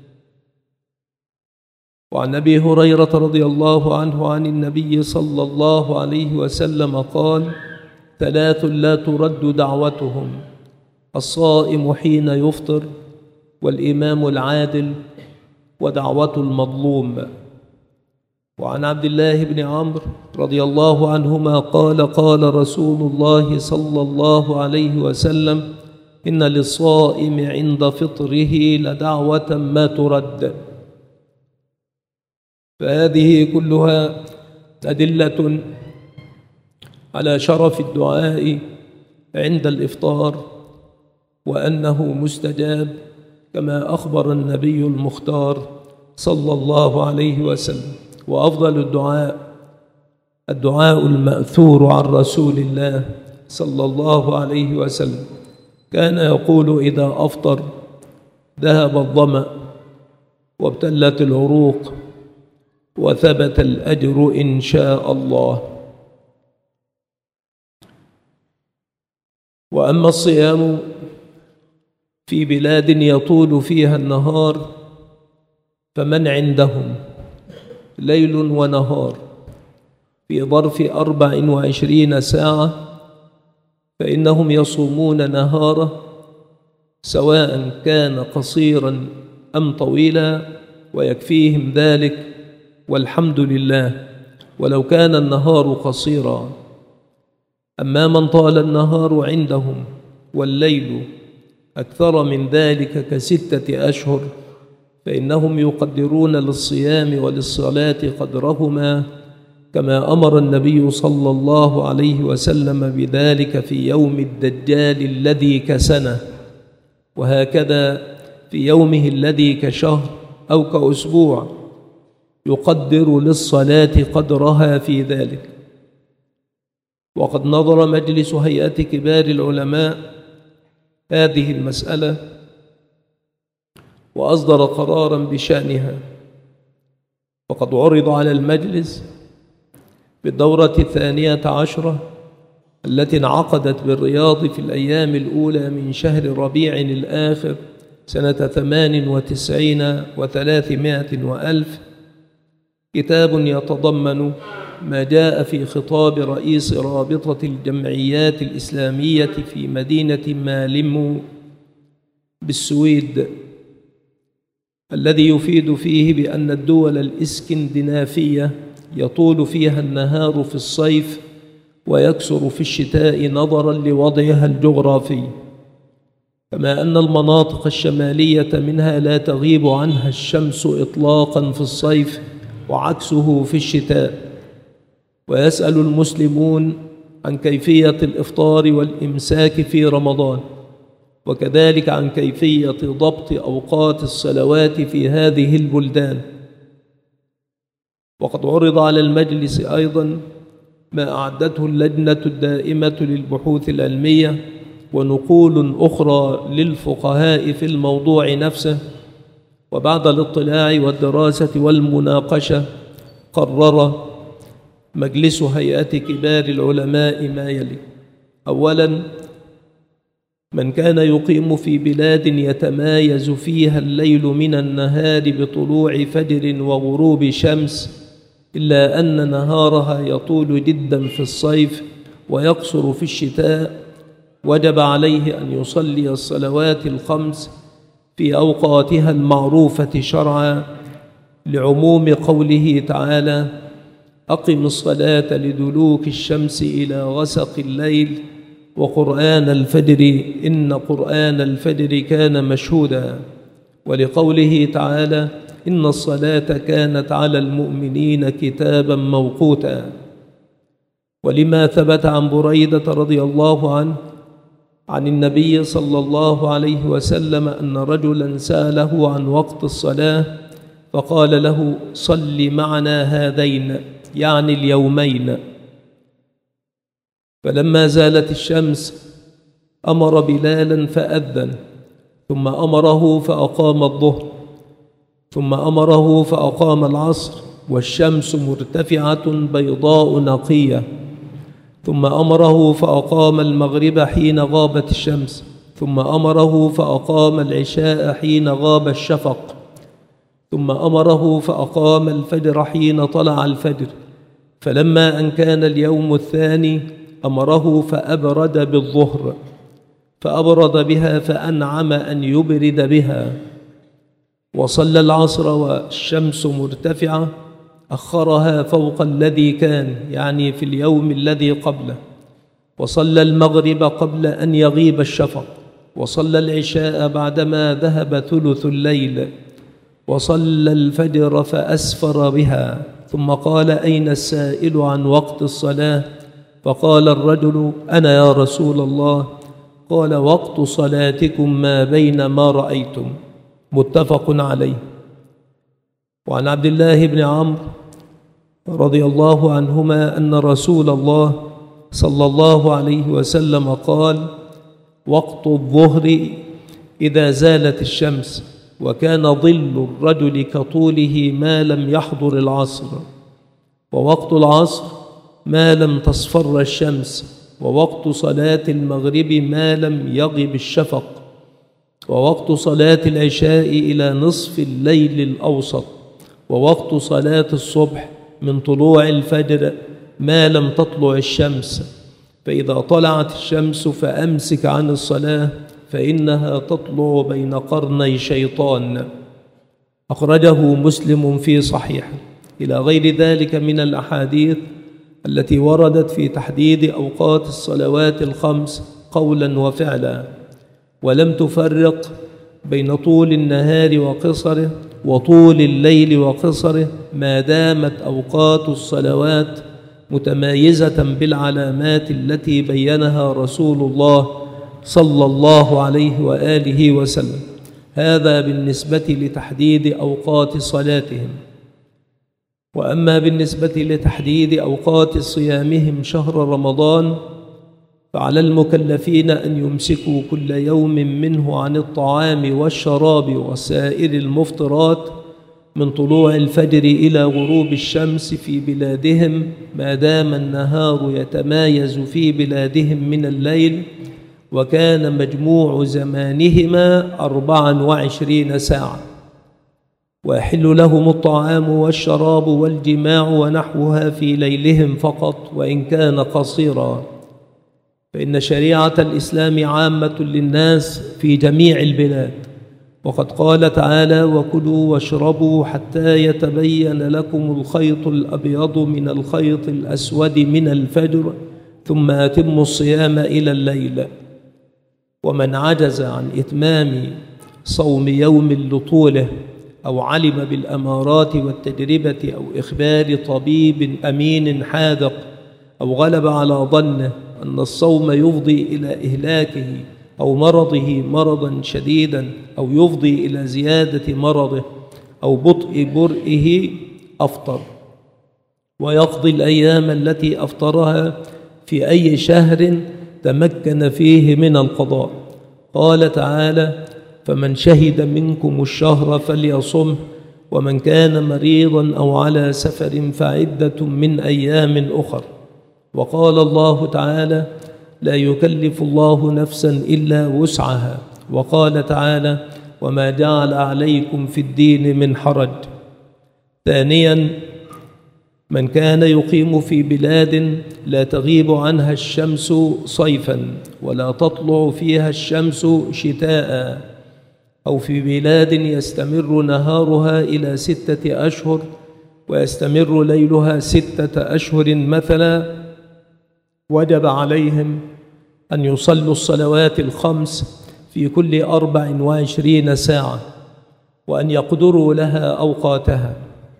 وعن أبي هريرة رضي الله عنه عن النبي صلى الله عليه وسلم قال: 3 لا ترد دعوتهم: الصائم حين يفطر، والإمام العادل، ودعوة المظلوم. وعن عبد الله بن عمرو رضي الله عنهما قال: قال رسول الله صلى الله عليه وسلم: إن للصائم عند فطره لدعوة ما ترد. فهذه كلها أدلة على شرف الدعاء عند الإفطار وأنه مستجاب كما أخبر النبي المختار صلى الله عليه وسلم. وأفضل الدعاء المأثور عن رسول الله صلى الله عليه وسلم، كان يقول إذا أفطر: ذهب الظمأ وابتلت العروق وثبت الأجر إن شاء الله. وأما الصيام في بلاد يطول فيها النهار فمن عندهم ليل ونهار في ظرف 24 ساعة فإنهم يصومون نهاره سواء كان قصيرا أم طويلا ويكفيهم ذلك والحمد لله ولو كان النهار قصيرا. أما من طال النهار عندهم والليل أكثر من ذلك ك6 أشهر فإنهم يقدرون للصيام وللصلاة قدرهما كما أمر النبي صلى الله عليه وسلم بذلك في يوم الدجال الذي كسنة، وهكذا في يومه الذي كشهر أو كأسبوع يقدر للصلاة قدرها في ذلك. وقد نظر مجلس هيئة كبار العلماء هذه المسألة وأصدر قرارا بشأنها، وقد عرض على المجلس بالدورة 12 التي انعقدت بالرياض في الأيام الأولى من شهر ربيع الآخر سنة 98 و300 وألف كتاب يتضمن ما جاء في خطاب رئيس رابطة الجمعيات الإسلامية في مدينة مالمو بالسويد، الذي يفيد فيه بأن الدول الإسكندنافية يطول فيها النهار في الصيف ويكثر في الشتاء نظرا لوضعها الجغرافي، كما أن المناطق الشمالية منها لا تغيب عنها الشمس إطلاقا في الصيف وعكسه في الشتاء. ويسأل المسلمون عن كيفية الإفطار والإمساك في رمضان، وكذلك عن كيفية ضبط أوقات الصلوات في هذه البلدان. وقد عرض على المجلس أيضا ما أعدته اللجنة الدائمة للبحوث العلمية ونقول أخرى للفقهاء في الموضوع نفسه. وبعد الاطلاع والدراسة والمناقشة قرر مجلس هيئة كبار العلماء ما يلي: أولا، من كان يقيم في بلاد يتمايز فيها الليل من النهار بطلوع فجر وغروب شمس إلا أن نهارها يطول جدا في الصيف ويقصر في الشتاء، وجب عليه أن يصلي الصلوات الخمس في أوقاتها المعروفة شرعا لعموم قوله تعالى: أقم الصلاة لدلوك الشمس إلى غسق الليل وقرآن الفجر إن قرآن الفجر كان مشهودا، ولقوله تعالى: إن الصلاة كانت على المؤمنين كتابا موقوتا. ولما ثبت عن بريدة رضي الله عنه عن النبي صلى الله عليه وسلم أن رجلا سأله عن وقت الصلاة فقال له: صل معنا هذين، يعني اليومين. فلما زالت الشمس أمر بلالا فأذن، ثم أمره فأقام الظهر، ثم أمره فأقام العصر والشمس مرتفعة بيضاء نقية، ثم أمره فأقام المغرب حين غابت الشمس، ثم أمره فأقام العشاء حين غاب الشفق، ثم أمره فأقام الفجر حين طلع الفجر. فلما أن كان اليوم الثاني أمره فأبرد بالظهر، فأبرد بها فأنعم أن يبرد بها. وصلى العصر والشمس مرتفعة أخرها فوق الذي كان، يعني في اليوم الذي قبله. وصلى المغرب قبل أن يغيب الشفق، وصلى العشاء بعدما ذهب ثلث الليل، وصلى الفجر فأسفر بها. ثم قال: أين السائل عن وقت الصلاة؟ فقال الرجل: أنا يا رسول الله. قال: وقت صلاتكم ما بين ما رأيتم. متفق عليه. وعن عبد الله بن عمرو رضي الله عنهما أن رسول الله صلى الله عليه وسلم قال: وقت الظهر إذا زالت الشمس، وكان ظل الرجل كطوله ما لم يحضر العصر، ووقت العصر ما لم تصفر الشمس، ووقت صلاة المغرب ما لم يغب الشفق، ووقت صلاة العشاء إلى نصف الليل الأوسط، ووقت صلاة الصبح من طلوع الفجر ما لم تطلع الشمس، فإذا طلعت الشمس فأمسك عن الصلاة فإنها تطلع بين قرني شيطان. أخرجه مسلم في صحيحه. إلى غير ذلك من الأحاديث التي وردت في تحديد أوقات الصلوات الخمس قولا وفعلا، ولم تفرق بين طول النهار وقصره وطول الليل وقصره، ما دامت أوقات الصلوات متمايزة بالعلامات التي بينها رسول الله صلى الله عليه وآله وسلم. هذا بالنسبة لتحديد أوقات صلاتهم. وأما بالنسبة لتحديد أوقات صيامهم شهر رمضان، فعلى المكلفين أن يمسكوا كل يوم منه عن الطعام والشراب وسائر المفطرات من طلوع الفجر إلى غروب الشمس في بلادهم، ما دام النهار يتمايز في بلادهم من الليل، وكان مجموع زمانهما 24 ساعة، ويحل لهم الطعام والشراب والجماع ونحوها في ليلهم فقط وإن كان قصيرا، فإن شريعة الإسلام عامة للناس في جميع البلاد. وقد قال تعالى: وكلوا واشربوا حتى يتبين لكم الخيط الأبيض من الخيط الأسود من الفجر ثم أتموا الصيام إلى الليل. ومن عجز عن إتمام صوم يوم لطوله، أو علم بالأمارات والتجربة، أو إخبار طبيب أمين حاذق، أو غلب على ظنه أن الصوم يفضي إلى إهلاكه أو مرضه مرضا شديدا، أو يفضي إلى زيادة مرضه أو بطء برئه، أفطر، ويقضي الأيام التي أفطرها في أي شهر تمكن فيه من القضاء. قال تعالى: فمن شهد منكم الشهر فليصمه، ومن كان مريضا أو على سفر فعدة من أيام أخر. وقال الله تعالى: لا يكلف الله نفسا إلا وسعها. وقال تعالى: وما جعل عليكم في الدين من حرج. ثانيا، من كان يقيم في بلاد لا تغيب عنها الشمس صيفا ولا تطلع فيها الشمس شتاء، أو في بلاد يستمر نهارها إلى 6 أشهر ويستمر ليلها 6 أشهر مثلا، وجب عليهم أن يصلوا الصلوات الخمس في كل 24 ساعة، وأن يقدروا لها أوقاتها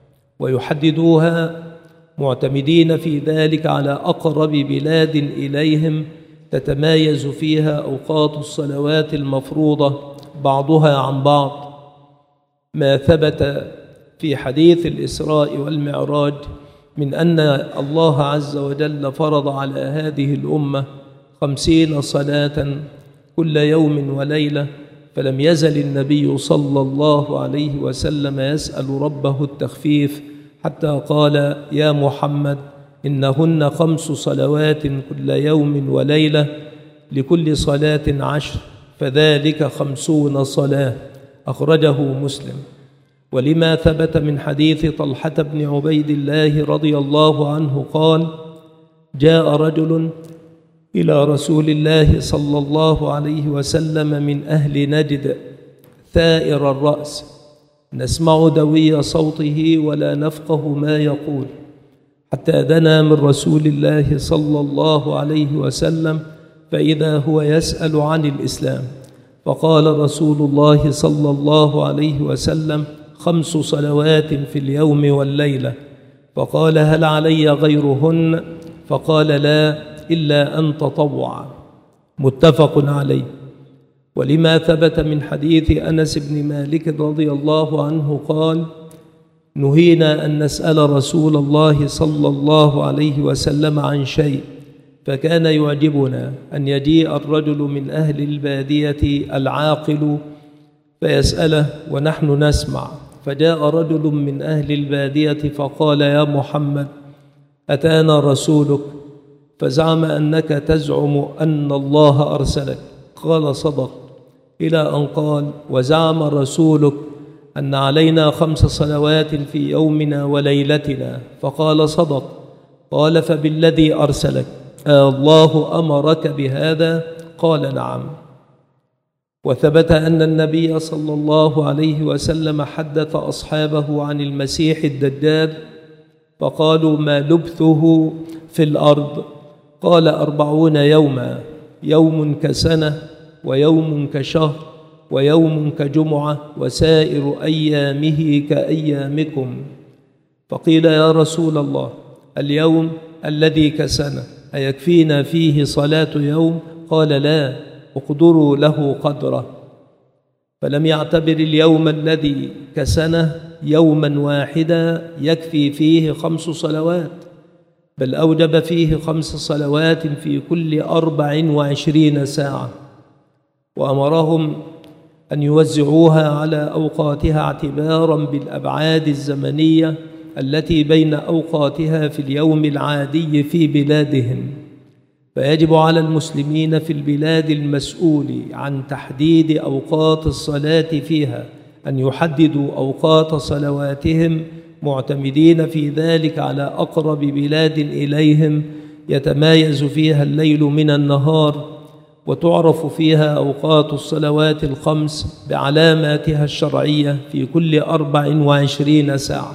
ويحددوها، معتمدين في ذلك على أقرب بلاد إليهم تتمايز فيها أوقات الصلوات المفروضة بعضها عن بعض، ما ثبت في حديث الإسراء والمعراج من أن الله عز وجل فرض على هذه الأمة 50 صلاة كل يوم وليلة، فلم يزل النبي صلى الله عليه وسلم يسأل ربه التخفيف، حتى قال: يا محمد إنهن 5 صلوات كل يوم وليلة، لكل صلاة 10، فذلك 50 صلاة. أخرجه مسلم. ولما ثبت من حديث طلحة بن عبيد الله رضي الله عنه قال: جاء رجل إلى رسول الله صلى الله عليه وسلم من أهل نجد ثائر الرأس، نسمع دوي صوته ولا نفقه ما يقول، حتى دنا من رسول الله صلى الله عليه وسلم فإذا هو يسأل عن الإسلام، فقال رسول الله صلى الله عليه وسلم: 5 صلوات في اليوم والليلة. فقال: هل علي غيرهن؟ فقال: لا. إلا أن تطوع. متفق عليه. ولما ثبت من حديث أنس بن مالك رضي الله عنه قال: نهينا أن نسأل رسول الله صلى الله عليه وسلم عن شيء، فكان يعجبنا أن يجيء الرجل من أهل البادية العاقل فيسأله ونحن نسمع. فجاء رجل من أهل البادية فقال: يا محمد، أتانا رسولك فزعم أنك تزعم أن الله أرسلك. قال: صدق. إلى أن قال: وزعم رسولك أن علينا 5 صلوات في يومنا وليلتنا. فقال: صدق. قال: فبالذي أرسلك الله أمرك بهذا؟ قال: نعم. وثبت أن النبي صلى الله عليه وسلم حدث أصحابه عن المسيح الدجال فقالوا: ما لبثه في الأرض؟ قال: 40 يوما، يوم كسنة، ويوم كشهر، ويوم كجمعة، وسائر أيامه كأيامكم. فقيل: يا رسول الله، اليوم الذي كسنة أيكفينا فيه صلاة يوم؟ قال: لا، اقدروا له قدره. فلم يعتبر اليوم الذي كسنة يوما واحدا يكفي فيه 5 صلوات، بل أوجب فيه 5 صلوات في كل 24 ساعة، وأمرهم أن يوزعوها على أوقاتها اعتبارا بالأبعاد الزمنية التي بين أوقاتها في اليوم العادي في بلادهم. فيجب على المسلمين في البلاد المسؤول عن تحديد أوقات الصلاة فيها أن يحددوا أوقات صلواتهم معتمدين في ذلك على أقرب بلاد إليهم يتمايز فيها الليل من النهار، وتعرف فيها أوقات الصلوات ال5 بعلاماتها الشرعية في كل 24 ساعة.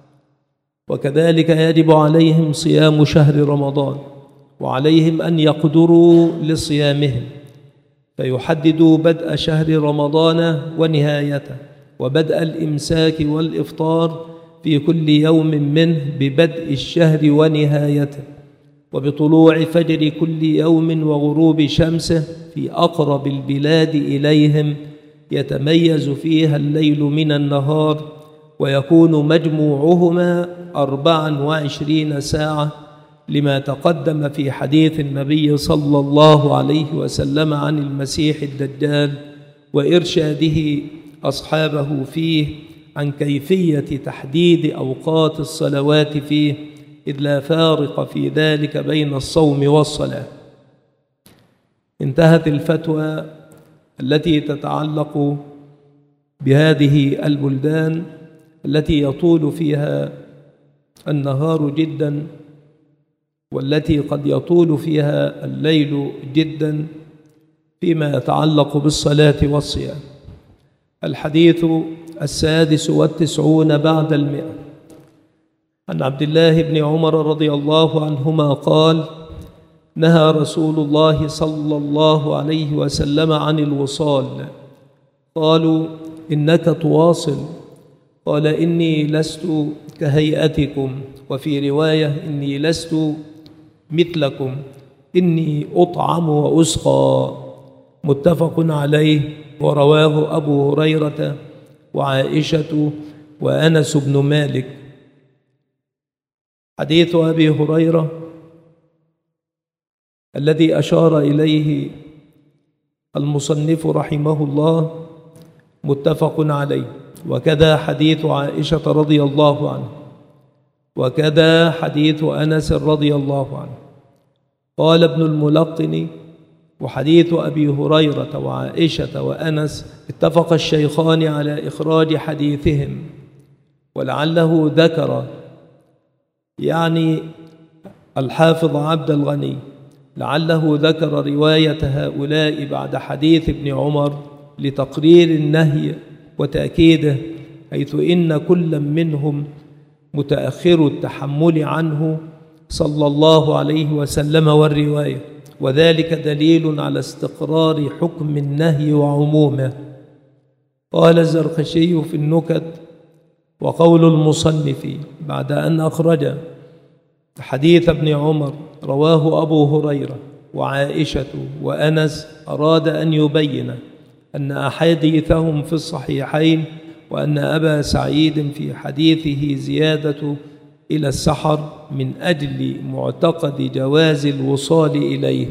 وكذلك يجب عليهم صيام شهر رمضان، وعليهم أن يقدروا لصيامهم، فيحددوا بدء شهر رمضان ونهايته، وبدء الإمساك والإفطار في كل يوم منه ببدء الشهر ونهايته، وبطلوع فجر كل يوم وغروب شمسه في أقرب البلاد إليهم يتميز فيها الليل من النهار، ويكون مجموعهما 24 ساعة، لما تقدم في حديث النبي صلى الله عليه وسلم عن المسيح الدجال وإرشاده أصحابه فيه عن كيفية تحديد أوقات الصلوات فيه، إذ لا فارق في ذلك بين الصوم والصلاة. انتهت الفتوى التي تتعلق بهذه البلدان التي يطول فيها النهار جدا، والتي قد يطول فيها الليل جدا، فيما يتعلق بالصلاة والصيام. الحديث 96 بعد 100. عن عبد الله بن عمر رضي الله عنهما قال: نهى رسول الله صلى الله عليه وسلم عن الوصال. قالوا: إنك تواصل؟ قال: إني لست كهيئتكم، وفي رواية: إني لست مثلكم، إني أطعم وأسقى. متفق عليه. ورواه أبو هريرة وعائشة وأنس بن مالك. حديث أبي هريرة الذي أشار إليه المصنف رحمه الله متفق عليه، وكذا حديث عائشة رضي الله عنه، وكذا حديث أنس رضي الله عنه. قال ابن الملقن: وحديث أبي هريرة وعائشة وأنس اتفق الشيخان على إخراج حديثهم، ولعله ذكر، يعني الحافظ عبد الغني، لعله ذكر رواية هؤلاء بعد حديث ابن عمر لتقرير النهي وتأكيده، حيث إن كل منهم متأخر التحمل عنه صلى الله عليه وسلم والرواية، وذلك دليل على استقرار حكم النهي وعمومه. قال الزرخشي في النكت: وقول المصنف بعد أن أخرج حديث ابن عمر رواه أبو هريرة وعائشة وأنس أراد أن يبين أن أحاديثهم في الصحيحين، وأن أبا سعيد في حديثه زيادة إلى السحر من أجل معتقد جواز الوصال إليه.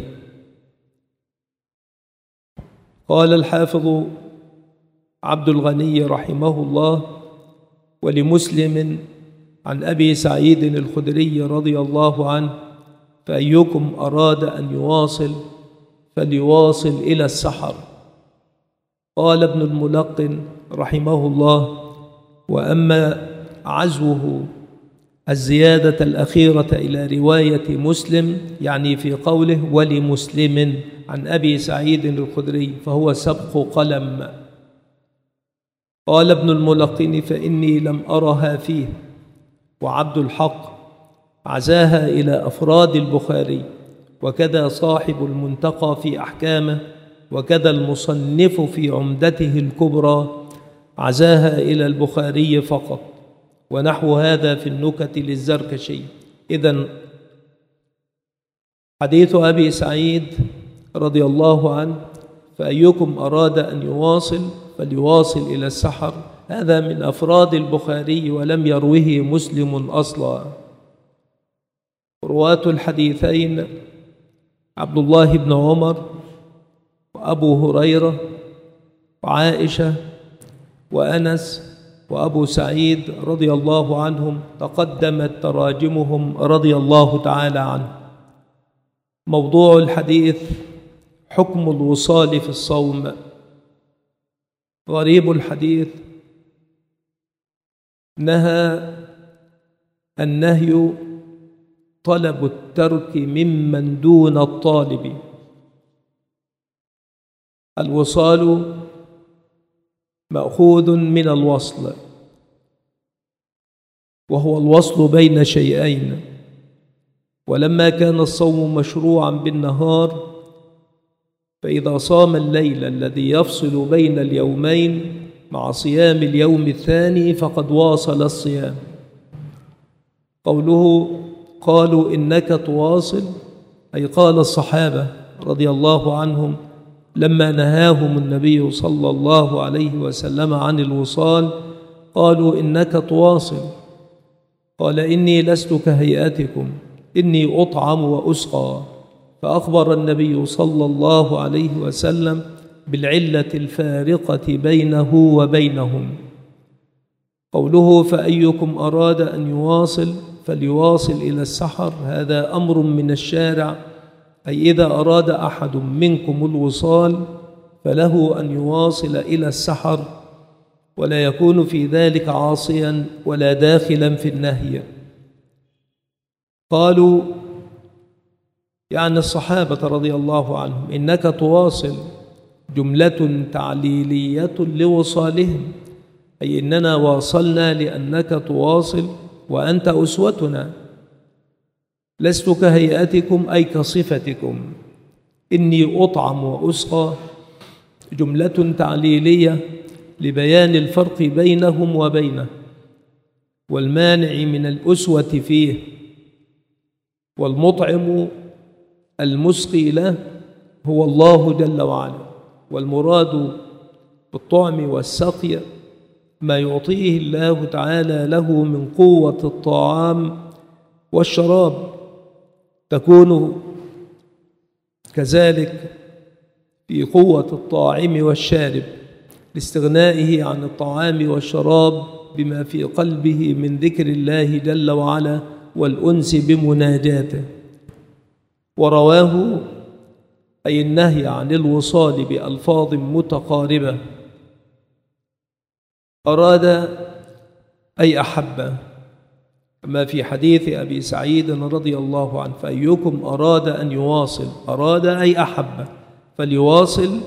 قال الحافظ عبد الغني رحمه الله: ولمسلم عن أبي سعيد الخدري رضي الله عنه: فأيكم أراد أن يواصل فليواصل إلى السحر. قال ابن الملقن رحمه الله: وأما عزوه الزيادة الأخيرة إلى رواية مسلم، يعني في قوله ولمسلم عن أبي سعيد الخدري، فهو سبق قلم. قال ابن الملقن: فإني لم أرها فيه. وعبد الحق عزاها إلى أفراد البخاري، وكذا صاحب المنتقى في أحكامه، وكذا المصنف في عمدته الكبرى عزاها إلى البخاري فقط، ونحو هذا في النكت للزركشي. إذن حديث أبي سعيد رضي الله عنه: فأيكم أراد أن يواصل فليواصل إلى السحر، هذا من أفراد البخاري ولم يروه مسلم أصلا. رواة الحديثين عبد الله بن عمر وأبو هريرة وعائشة وأنس وأبو سعيد رضي الله عنهم تقدمت تراجمهم رضي الله تعالى عنه. موضوع الحديث: حكم الوصال في الصوم. غريب الحديث: النهي طلب الترك ممن دون الطالب. الوصال مأخوذ من الوصل، وهو الوصل بين شيئين. ولما كان الصوم مشروعا بالنهار، فإذا صام الليل الذي يفصل بين اليومين مع صيام اليوم الثاني فقد واصل الصيام. قوله قالوا إنك تواصل، أي قال الصحابة رضي الله عنهم لما نهاهم النبي صلى الله عليه وسلم عن الوصال، قالوا إنك تواصل. قال: إني لست كهيئتكم، إني أطعم وأسقى. فأخبر النبي صلى الله عليه وسلم بالعلة الفارقة بينه وبينهم. قوله فأيكم أراد أن يواصل فليواصل إلى السحر، هذا أمر من الشارع، أي إذا أراد أحد منكم الوصال فله أن يواصل إلى السحر، ولا يكون في ذلك عاصيا ولا داخلا في النهي. قالوا يعني الصحابة رضي الله عنهم: إنك تواصل جملة تعليلية لوصالهم، أي إننا واصلنا لأنك تواصل وأنت أسوتنا. لست كهيئتكم أي كصفتكم. إني أطعم وأسقى جملة تعليلية لبيان الفرق بينهم وبينه والمانع من الأسوة فيه. والمطعم المسقي له هو الله جل وعلا، والمراد بالطعم والسقي ما يعطيه الله تعالى له من قوة الطعام والشراب، تكون كذلك في قوة الطاعم والشارب لاستغنائه عن الطعام والشراب بما في قلبه من ذكر الله جل وعلا والأنس بمناجاته. ورواه أي النهي عن الوصال بألفاظ متقاربة. أراد أي أحب، كما في حديث أبي سعيد رضي الله عنه: فأيكم أراد أن يواصل، أراد أي أحب فليواصل،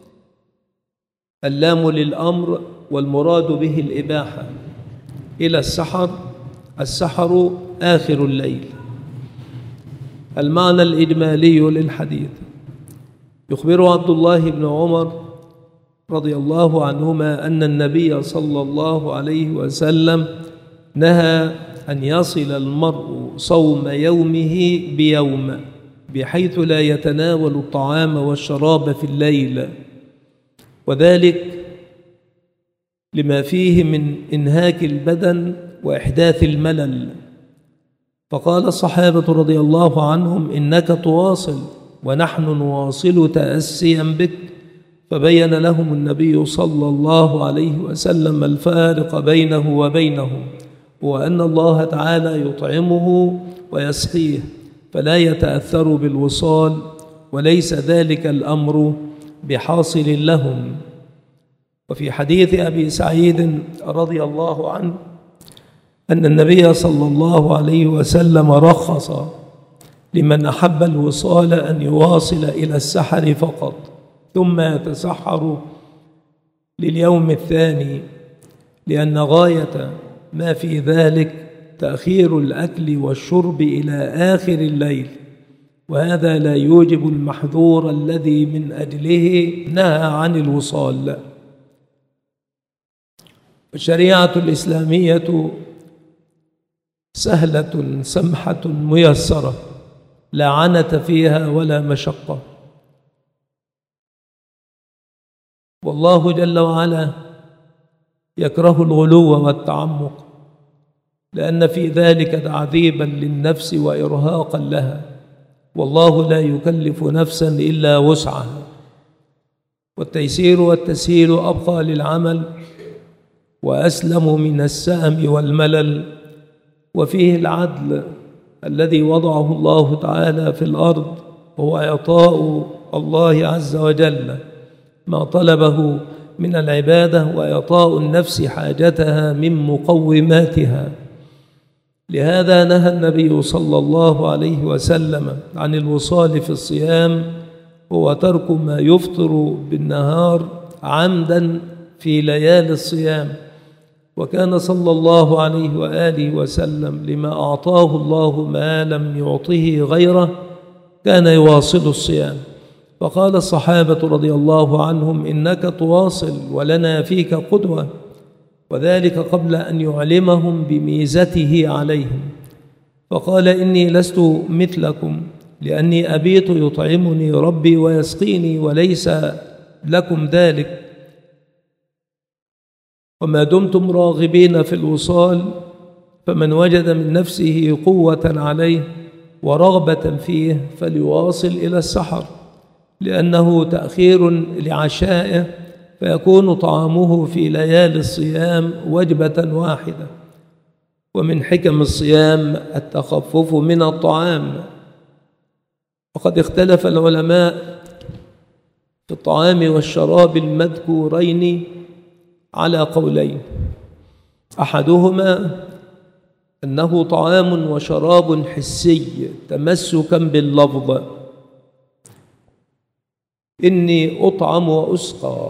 اللام للأمر والمراد به الإباحة. إلى السحر، السحر آخر الليل. المعنى الإجمالي للحديث: يخبر عبد الله بن عمر رضي الله عنهما أن النبي صلى الله عليه وسلم نهى أن يصل المرء صوم يومه بيوم، بحيث لا يتناول الطعام والشراب في الليل، وذلك لما فيه من إنهاك البدن وإحداث الملل. فقال الصحابة رضي الله عنهم: إنك تواصل ونحن نواصل تأسيا بك. فبين لهم النبي صلى الله عليه وسلم الفارق بينه وبينهم، وأن الله تعالى يطعمه ويسقيه، فلا يتأثر بالوصال، وليس ذلك الأمر بحاصل لهم. وفي حديث أبي سعيد رضي الله عنه أن النبي صلى الله عليه وسلم رخص لمن أحب الوصال أن يواصل إلى السحر فقط، ثم يتسحر لليوم الثاني، لأن غاية ما في ذلك تأخير الأكل والشرب إلى آخر الليل، وهذا لا يوجب المحذور الذي من أجله نهى عن الوصال. الشريعة الإسلامية سهلة سمحة ميسرة، لا عنة فيها ولا مشقة، والله جل وعلا يكره الغلو والتعمق، لأن في ذلك تعذيبا للنفس وإرهاقا لها، والله لا يكلف نفسا إلا وسعها. والتيسير والتسهيل أبقى للعمل وأسلم من السأم والملل، وفيه العدل الذي وضعه الله تعالى في الأرض، هو إعطاء الله عز وجل ما طلبه من العبادة، وإعطاء النفس حاجتها من مقوماتها. لهذا نهى النبي صلى الله عليه وسلم عن الوصال في الصيام، هو ترك ما يفطر بالنهار عمدا في ليالي الصيام. وكان صلى الله عليه وآله وسلم لما أعطاه الله ما لم يعطه غيره كان يواصل الصيام. فقال الصحابة رضي الله عنهم: إنك تواصل ولنا فيك قدوة، وذلك قبل أن يعلمهم بميزته عليهم. فقال: إني لست مثلكم، لأني أبيت يطعمني ربي ويسقيني، وليس لكم ذلك. وما دمتم راغبين في الوصال، فمن وجد من نفسه قوة عليه ورغبة فيه فليواصل إلى السحر، لأنه تأخير لعشائه، فيكون طعامه في ليالي الصيام وجبة واحدة. ومن حكم الصيام التخفف من الطعام. وقد اختلف العلماء في الطعام والشراب المذكورين على قولين: أحدهما أنه طعام وشراب حسي تمسكا باللفظ، إني أطعم وأسقى.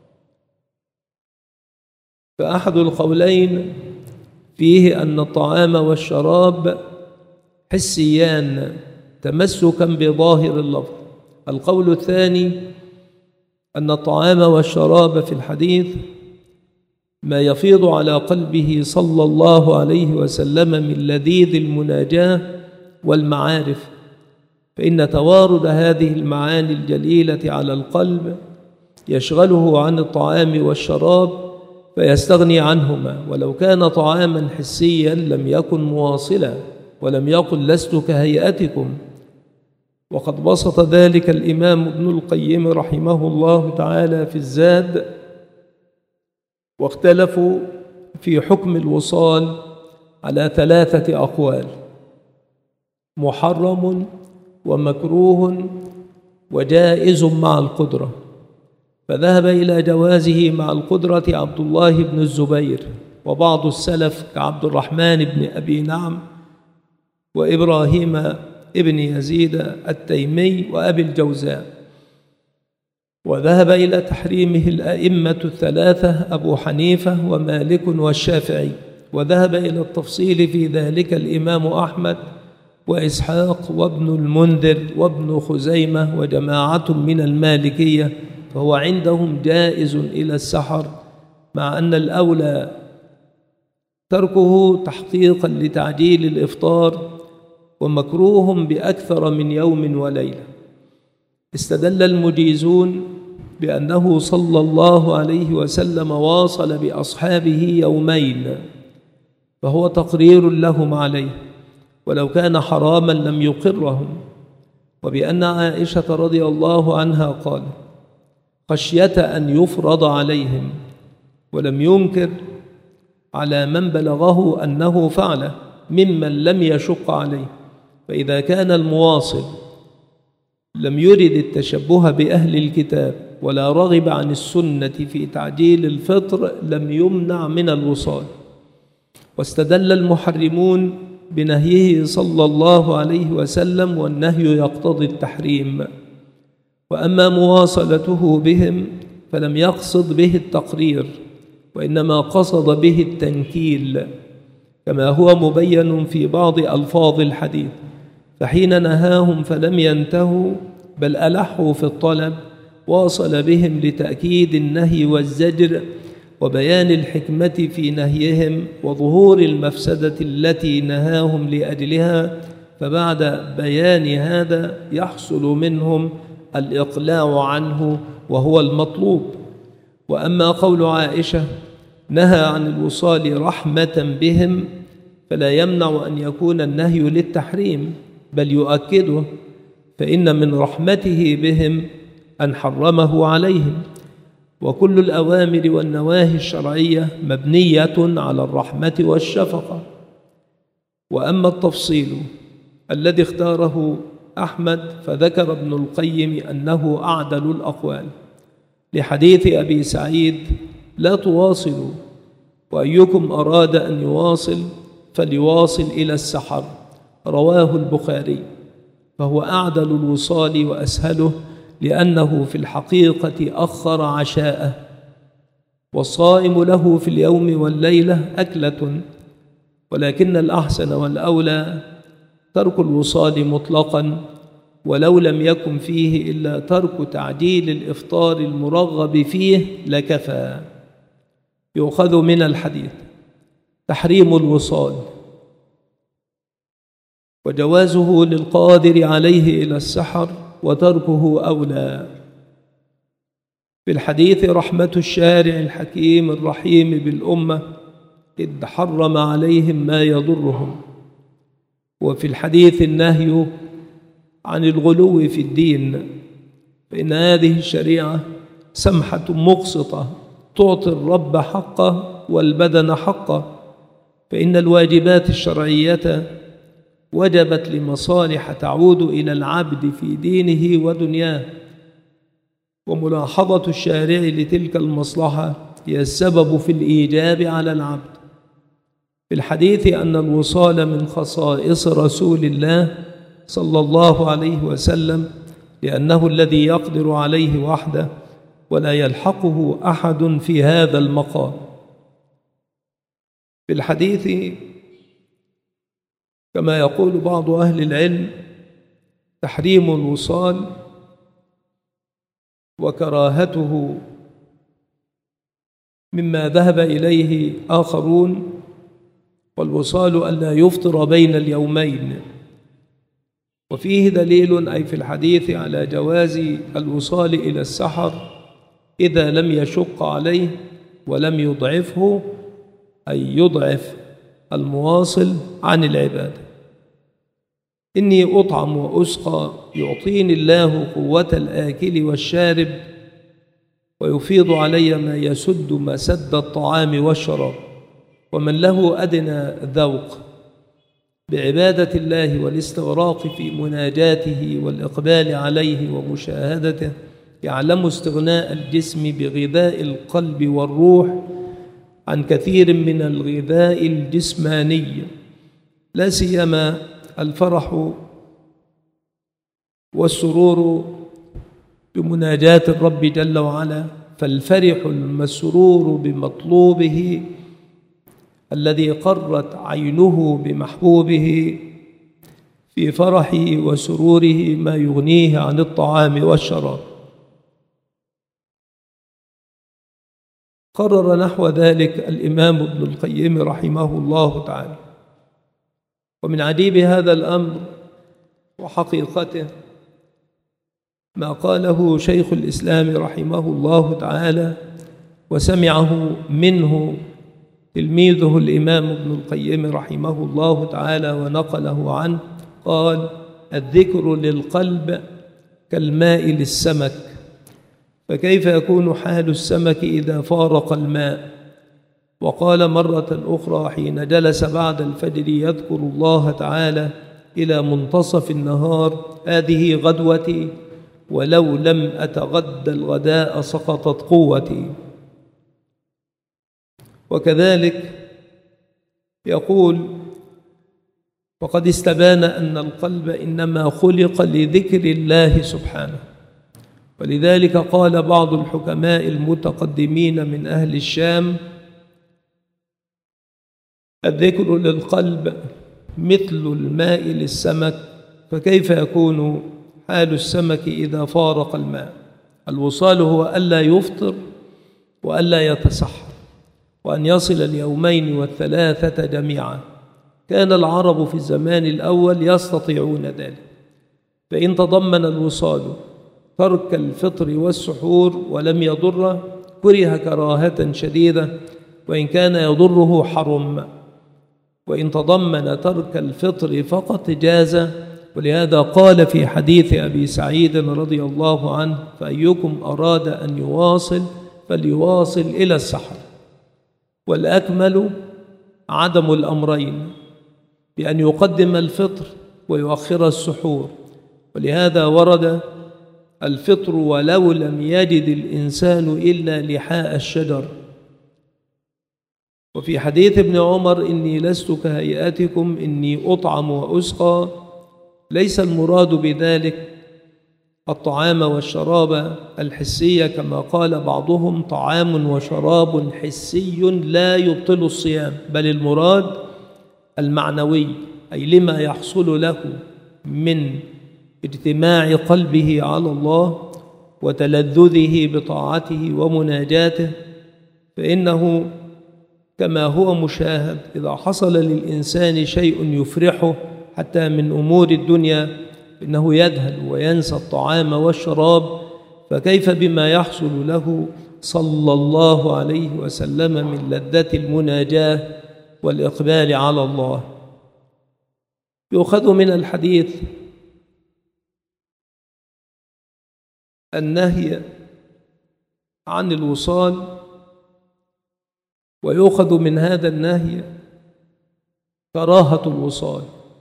فأحد القولين فيه أن الطعام والشراب حسيان تمسكا بظاهر اللفظ. القول الثاني أن الطعام والشراب في الحديث ما يفيض على قلبه صلى الله عليه وسلم من لذيذ المناجاة والمعارف، فإن توارد هذه المعاني الجليلة على القلب يشغله عن الطعام والشراب فيستغني عنهما، ولو كان طعاما حسيا لم يكن مواصلا، ولم يقل لست كهيئتكم. وقد بسط ذلك الإمام ابن القيم رحمه الله تعالى في الزاد، واختلفوا في حكم الوصال على 3 أقوال: محرم ومكروه وجائز مع القدرة. فذهب إلى جوازه مع القدرة عبد الله بن الزبير وبعض السلف كعبد الرحمن بن أبي نعم وإبراهيم ابن يزيد التيمي وأبي الجوزاء. وذهب إلى تحريمه الأئمة 3 أبو حنيفة ومالك والشافعي. وذهب إلى التفصيل في ذلك الإمام أحمد وإسحاق وابن المنذر وابن خزيمة وجماعة من المالكية، فهو عندهم جائز إلى السحر، مع أن الأولى تركه تحقيقا لتعجيل الإفطار ومكروه بأكثر من يوم وليلة. استدل المجيزون بأنه صلى الله عليه وسلم واصل بأصحابه يومين، فهو تقرير لهم عليه، ولو كان حراما لم يقرهم. وبأن عائشة رضي الله عنها قال: خشية أن يفرض عليهم، ولم ينكر على من بلغه أنه فعله ممن لم يشق عليه. فإذا كان المواصل لم يرد التشبه بأهل الكتاب ولا رغب عن السنة في تعجيل الفطر لم يمنع من الوصال. واستدل المحرمون بنهيه صلى الله عليه وسلم، والنهي يقتضي التحريم. وأما مواصلته بهم فلم يقصد به التقرير، وإنما قصد به التنكيل، كما هو مبين في بعض ألفاظ الحديث. فحين نهاهم فلم ينتهوا بل ألحوا في الطلب، واصل بهم لتأكيد النهي والزجر وبيان الحكمة في نهيهم وظهور المفسدة التي نهاهم لأجلها. فبعد بيان هذا يحصل منهم الإقلاع عنه، وهو المطلوب. وأما قول عائشة نهى عن الوصال رحمة بهم، فلا يمنع أن يكون النهي للتحريم، بل يؤكده، فإن من رحمته بهم أن حرمه عليهم. وكل الأوامر والنواهي الشرعية مبنية على الرحمة والشفقة. وأما التفصيل الذي اختاره أحمد فذكر ابن القيم أنه أعدل الأقوال، لحديث أبي سعيد: لا تواصلوا، وأيكم أراد أن يواصل فليواصل إلى السحر، رواه البخاري. فهو أعدل الوصال وأسهله، لأنه في الحقيقة أخر عشاءه، والصائم له في اليوم والليلة أكلة. ولكن الأحسن والأولى ترك الوصال مطلقا، ولو لم يكن فيه إلا ترك تعجيل الإفطار المرغب فيه لكفى. يؤخذ من الحديث تحريم الوصال وجوازه للقادر عليه إلى السحر، وتركه أولى. في الحديث رحمة الشارع الحكيم الرحيم بالأمة، إذ حرم عليهم ما يضرهم. وفي الحديث النهي عن الغلو في الدين، فإن هذه الشريعة سمحة مقسطة تعطي الرب حقه والبدن حقه. فإن الواجبات الشرعية وجبت لمصالح تعود إلى العبد في دينه ودنياه، وملاحظة الشارع لتلك المصلحة هي السبب في الإيجاب على العبد. في الحديث أن الوصال من خصائص رسول الله صلى الله عليه وسلم، لأنه الذي يقدر عليه وحده ولا يلحقه أحد في هذا المقام. في الحديث كما يقول بعض أهل العلم تحريم الوصال وكراهته مما ذهب إليه آخرون، والوصال ألا يفطر بين اليومين. وفيه دليل أي في الحديث على جواز الوصال إلى السحر إذا لم يشق عليه ولم يضعفه، أي يضعف المواصل عن العبادة. إني أطعم وأسقى، يعطيني الله قوة الآكل والشارب، ويفيض علي ما يسد مسد الطعام والشراب. ومن له أدنى ذوق بعبادة الله والاستغراق في مناجاته والإقبال عليه ومشاهدته يعلم استغناء الجسم بغذاء القلب والروح عن كثير من الغذاء الجسماني، لا سيما الفرح والسرور بمناجاة الرب جل وعلا. فالفرح المسرور بمطلوبه الذي قرت عينه بمحبوبه في فرحه وسروره ما يغنيه عن الطعام والشراب. قرر نحو ذلك الإمام ابن القيم رحمه الله تعالى. ومن عجيب هذا الأمر وحقيقته ما قاله شيخ الإسلام رحمه الله تعالى وسمعه منه تلميذه الإمام ابن القيم رحمه الله تعالى ونقله عنه. قال: الذكر للقلب كالماء للسمك، فكيف يكون حال السمك إذا فارق الماء؟ وقال مرة أخرى حين جلس بعد الفجر يذكر الله تعالى إلى منتصف النهار: هذه غدوتي، ولو لم أتغدى الغداء سقطت قوتي. وكذلك يقول: وقد استبان أن القلب إنما خلق لذكر الله سبحانه. ولذلك قال بعض الحكماء المتقدمين من أهل الشام: الذكر للقلب مثل الماء للسمك، فكيف يكون حال السمك إذا فارق الماء؟ الوصال هو ألا يفطر وألا يتسحر، وأن يصل اليومين والثلاثة جميعا. كان العرب في الزمان الأول يستطيعون ذلك، فإن تضمن الوصال ترك الفطر والسحور ولم يضره كره كراهة شديدة، وإن كان يضره حرم. وإن تضمن ترك الفطر فقط جاز. ولهذا قال في حديث أبي سعيد رضي الله عنه: فأيكم أراد أن يواصل فليواصل إلى السحر. والأكمل عدم الأمرين، بأن يقدم الفطر ويؤخر السحور. ولهذا ورد الفطر ولو لم يجد الإنسان إلا لحاء الشجر. وفي حديث ابن عمر: إني لست كهيئتكم إني أطعم وأسقى، ليس المراد بذلك الطعام والشراب الحسية كما قال بعضهم: طعام وشراب حسي لا يبطل الصيام، بل المراد المعنوي، أي لما يحصل له من اجتماع قلبه على الله وتلذذه بطاعته ومناجاته. فإنه كما هو مشاهد إذا حصل للإنسان شيء يفرحه حتى من أمور الدنيا إنه يذهل وينسى الطعام والشراب، فكيف بما يحصل له صلى الله عليه وسلم من لذة المناجاة والإقبال على الله. يؤخذ من الحديث النهي عن الوصال، ويؤخذ من هذا النهي كراهة الوصال.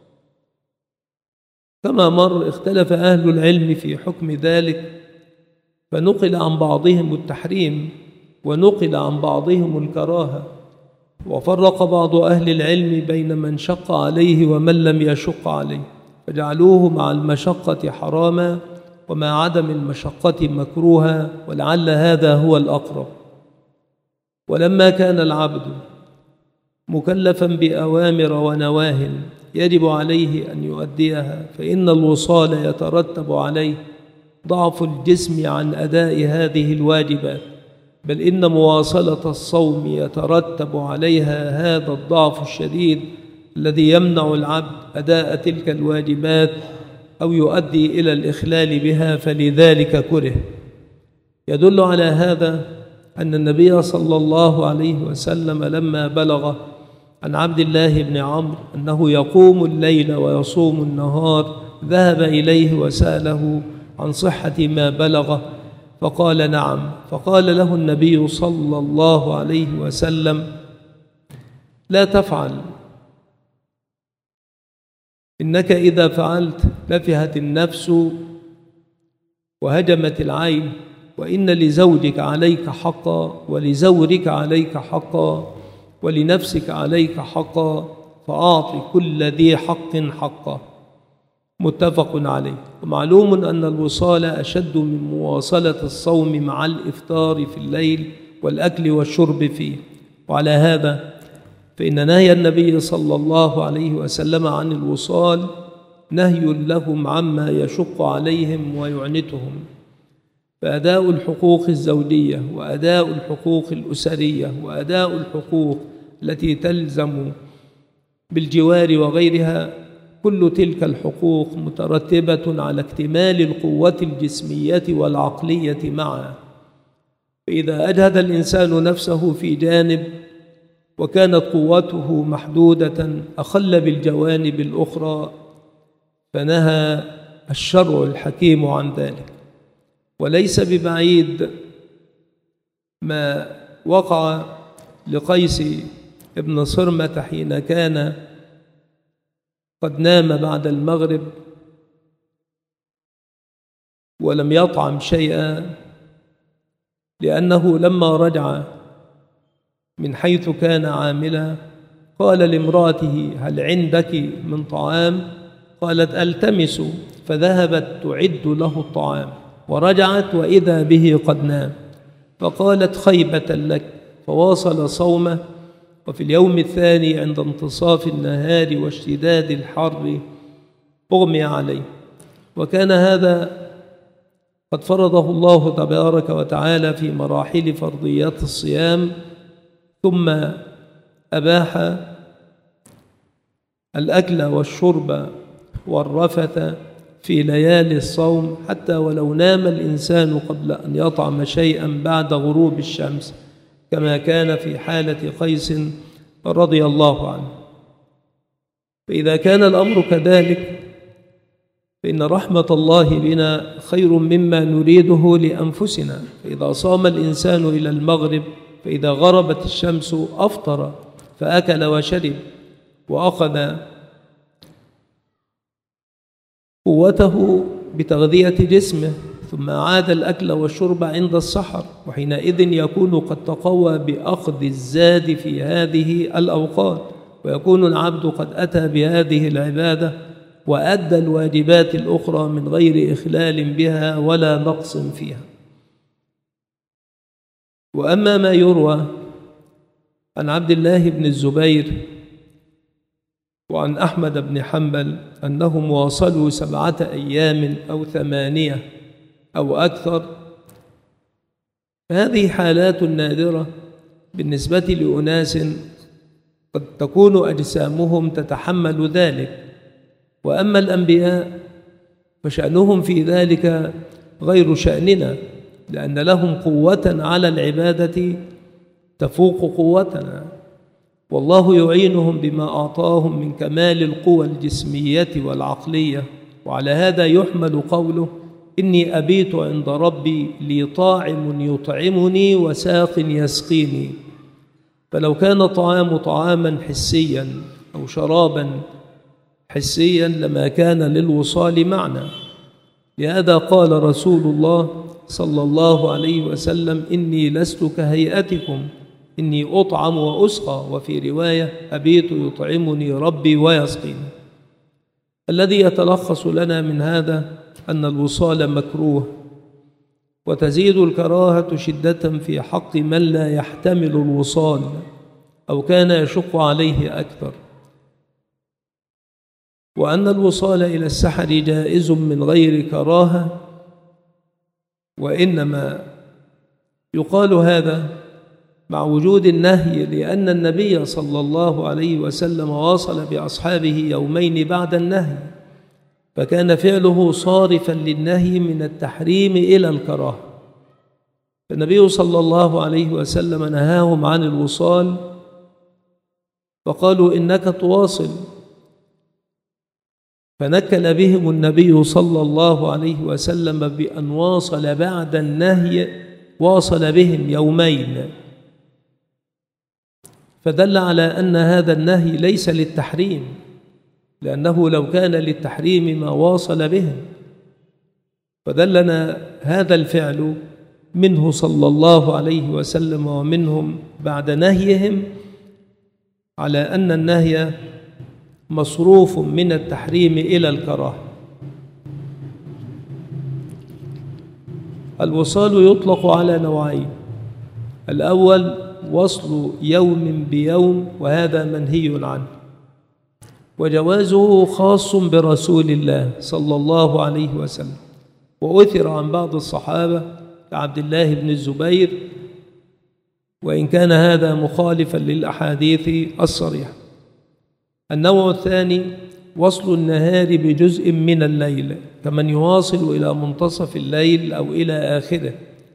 كما مر اختلف أهل العلم في حكم ذلك، فنقل عن بعضهم التحريم ونقل عن بعضهم الكراهة، وفرق بعض أهل العلم بين من شق عليه ومن لم يشق عليه، فجعلوه مع المشقة حراما ومع عدم المشقة مكروها، ولعل هذا هو الأقرب. ولما كان العبد مكلفا بأوامر ونواه يجب عليه أن يؤديها، فإن الوصال يترتب عليه ضعف الجسم عن أداء هذه الواجبات، بل إن مواصلة الصوم يترتب عليها هذا الضعف الشديد الذي يمنع العبد أداء تلك الواجبات أو يؤدي إلى الإخلال بها، فلذلك كره. يدل على هذا أن النبي صلى الله عليه وسلم لما بلغ عن عبد الله بن عمرو أنه يقوم الليل ويصوم النهار ذهب إليه وسأله عن صحة ما بلغه، فقال: نعم. فقال له النبي صلى الله عليه وسلم: لا تفعل، إنك إذا فعلت لفهت النفس وهجمت العين، وإن لزوجك عليك حقا، ولزورك عليك حقا، ولنفسك عليك حقا، فأعط كل ذي حق حقه. متفق عليه. ومعلوم أن الوصال أشد من مواصلة الصوم مع الإفطار في الليل والأكل والشرب فيه. وعلى هذا فإن نهي النبي صلى الله عليه وسلم عن الوصال نهي لهم عما يشق عليهم ويعنتهم. فأداء الحقوق الزوجية وأداء الحقوق الأسرية وأداء الحقوق التي تلزم بالجوار وغيرها، كل تلك الحقوق مترتبة على اكتمال القوة الجسمية والعقلية معا. فإذا أجهد الإنسان نفسه في جانب وكانت قوته محدودة أخل بالجوانب الأخرى، فنهى الشرع الحكيم عن ذلك. وليس ببعيد ما وقع لقيس ابن صرمة حين كان قد نام بعد المغرب ولم يطعم شيئا، لأنه لما رجع من حيث كان عاملا قال لامرأته: هل عندك من طعام؟ قالت: ألتمس. فذهبت تعد له الطعام، ورجعت وإذا به قد نام، فقالت: خيبة لك. فواصل صومه. وفي اليوم الثاني عند انتصاف النهار واشتداد الحر أغمي عليه. وكان هذا قد فرضه الله تبارك وتعالى في مراحل فرضيات الصيام، ثم أباح الأكل والشرب والرفث في ليالي الصوم، حتى ولو نام الإنسان قبل أن يطعم شيئا بعد غروب الشمس، كما كان في حالة قيس رضي الله عنه. فإذا كان الأمر كذلك فإن رحمة الله بنا خير مما نريده لأنفسنا. فإذا صام الإنسان إلى المغرب فإذا غربت الشمس أفطر فأكل وشرب وأخذ قوته بتغذية جسمه، ثم عاد الأكل والشرب عند السحر، وحينئذ يكون قد تقوى بأخذ الزاد في هذه الأوقات، ويكون العبد قد أتى بهذه العبادة وأدى الواجبات الأخرى من غير إخلال بها ولا نقص فيها. وأما ما يروى عن عبد الله بن الزبير وعن أحمد بن حنبل أنهم واصلوا 7 أيام أو 8 أو أكثر، فهذه حالات نادرة بالنسبة لأناس قد تكون أجسامهم تتحمل ذلك. وأما الأنبياء فشأنهم في ذلك غير شأننا، لأن لهم قوة على العبادة تفوق قوتنا، والله يعينهم بما أعطاهم من كمال القوى الجسمية والعقلية. وعلى هذا يحمل قوله: إني أبيت عند ربي لي طاعم يطعمني وساق يسقيني. فلو كان طعاما حسيا أو شرابا حسيا لما كان للوصال معنى. لهذا قال رسول الله صلى الله عليه وسلم: إني لست كهيئتكم، إني أطعم وأسقى. وفي رواية: أبيت يطعمني ربي ويسقيني. الذي يتلخص لنا من هذا أن الوصال مكروه، وتزيد الكراهة شدة في حق من لا يحتمل الوصال أو كان يشق عليه أكثر، وأن الوصال إلى السحر جائز من غير كراهة، وإنما يقال هذا مع وجود النهي، لأن النبي صلى الله عليه وسلم واصل بأصحابه يومين بعد النهي، فكان فعله صارفا للنهي من التحريم إلى الكراهة. فالنبي صلى الله عليه وسلم نهاهم عن الوصال، فقالوا: إنك تواصل. فنكل بهم النبي صلى الله عليه وسلم بأن واصل بعد النهي، واصل بهم يومين، فدل على أن هذا النهي ليس للتحريم، لأنه لو كان للتحريم ما واصل بهم. فدلنا هذا الفعل منه صلى الله عليه وسلم ومنهم بعد نهيهم على أن النهي مصروف من التحريم إلى الكراهة. الوصال يطلق على نوعين: الأول وصل يوم بيوم، وهذا منهي عنه، وجوازه خاص برسول الله صلى الله عليه وسلم. وأثر عن بعض الصحابة كعبد الله بن الزبير، وإن كان هذا مخالفا للأحاديث الصريحة. النوع الثاني وصل النهار بجزء من الليل، كمن يواصل إلى منتصف الليل أو إلى آخره،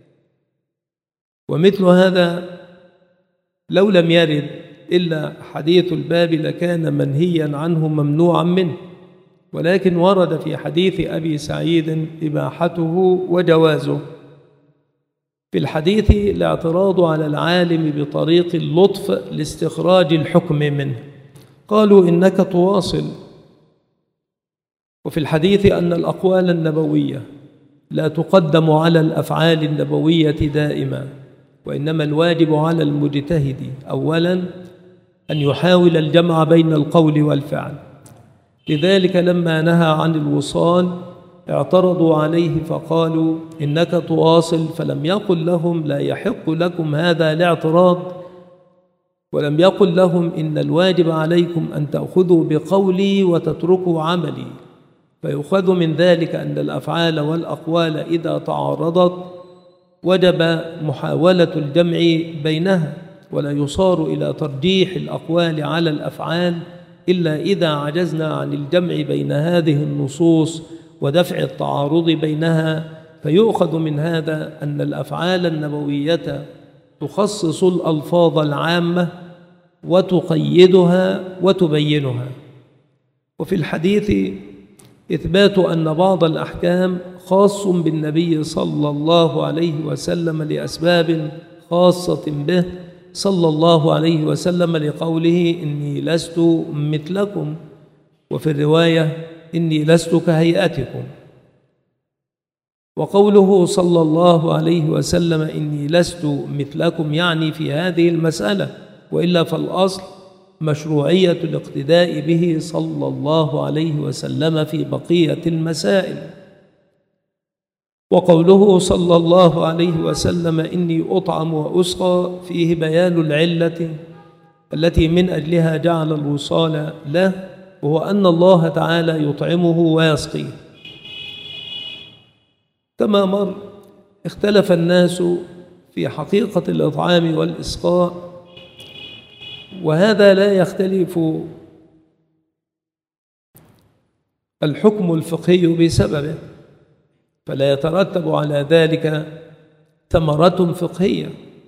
ومثل هذا لو لم يرد إلا حديث الباب لكان منهيا عنه ممنوعا منه، ولكن ورد في حديث أبي سعيد إباحته وجوازه. في الحديث الاعتراض على العالم بطريق اللطف لاستخراج الحكم منه، قالوا إنك تواصل. وفي الحديث أن الأقوال النبوية لا تقدم على الأفعال النبوية دائما، وإنما الواجب على المجتهد أولا أن يحاول الجمع بين القول والفعل. لذلك لما نهى عن الوصال اعترضوا عليه فقالوا إنك تواصل، فلم يقل لهم لا يحق لكم هذا الاعتراض، ولم يقل لهم إن الواجب عليكم أن تأخذوا بقولي وتتركوا عملي، فيؤخذ من ذلك أن الأفعال والأقوال إذا تعارضت وجب محاولة الجمع بينها، ولا يصار إلى ترجيح الأقوال على الأفعال إلا إذا عجزنا عن الجمع بين هذه النصوص ودفع التعارض بينها. فيؤخذ من هذا أن الأفعال النبوية تخصص الألفاظ العامة وتقيدها وتبينها. وفي الحديث إثبات أن بعض الأحكام خاص بالنبي صلى الله عليه وسلم لأسباب خاصة به صلى الله عليه وسلم، لقوله إني لست مثلكم، وفي الرواية إني لست كهيئتكم. وقوله صلى الله عليه وسلم إني لست مثلكم يعني في هذه المسألة، وإلا فالأصل مشروعية الاقتداء به صلى الله عليه وسلم في بقية المسائل. وقوله صلى الله عليه وسلم إني أطعم وأسقى فيه بيان العلة التي من أجلها جعل الوصال له، وهو أن الله تعالى يطعمه ويسقيه. كما مر اختلف الناس في حقيقة الإطعام والإسقاء، وهذا لا يختلف الحكم الفقهي بسببه، فلا يترتب على ذلك ثمرة فقهية.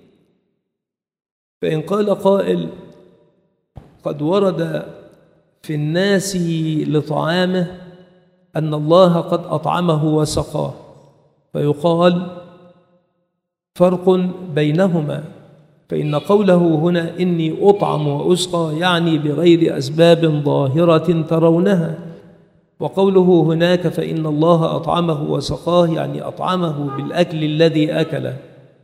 فإن قال قائل قد ورد في الناس لطعامه أن الله قد أطعمه وسقاه، فيقال فرق بينهما، فإن قوله هنا إني أطعم وأسقى يعني بغير أسباب ظاهرة ترونها، وقوله هناك فإن الله أطعمه وسقاه يعني أطعمه بالأكل الذي أكله.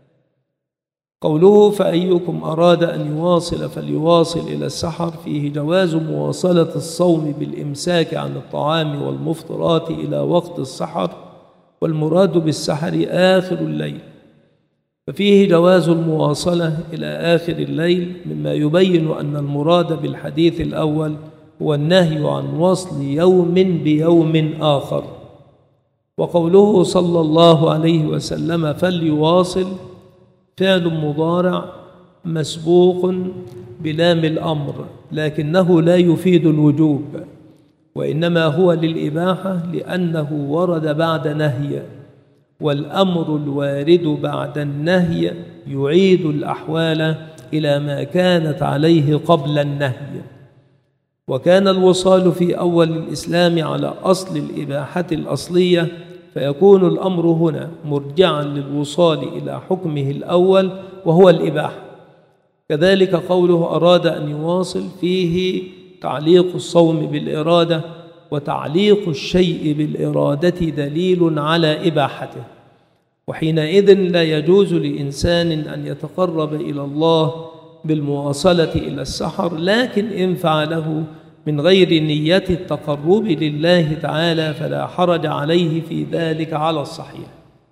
قوله فأيكم أراد أن يواصل فليواصل إلى السحر فيه جواز مواصلة الصوم بالإمساك عن الطعام والمفطرات إلى وقت السحر، والمراد بالسحر آخر الليل، ففيه جواز المواصلة إلى آخر الليل، مما يبين أن المراد بالحديث الأول هو النهي عن وصل يوم بيوم آخر. وقوله صلى الله عليه وسلم فليواصل فعل مضارع مسبوق بلام الأمر، لكنه لا يفيد الوجوب، وإنما هو للإباحة لأنه ورد بعد نهي، والأمر الوارد بعد النهي يعيد الأحوال إلى ما كانت عليه قبل النهي. وكان الوصال في أول الإسلام على أصل الإباحة الأصلية، فيكون الأمر هنا مرجعا للوصال إلى حكمه الأول وهو الإباحة. كذلك قوله أراد أن يواصل فيه تعليق الصوم بالإرادة، وتعليق الشيء بالإرادة دليل على إباحته، وحينئذ لا يجوز لإنسان أن يتقرب إلى الله بالمواصلة إلى السحر، لكن إن فعله من غير نية التقرب لله تعالى فلا حرج عليه في ذلك على الصحيح.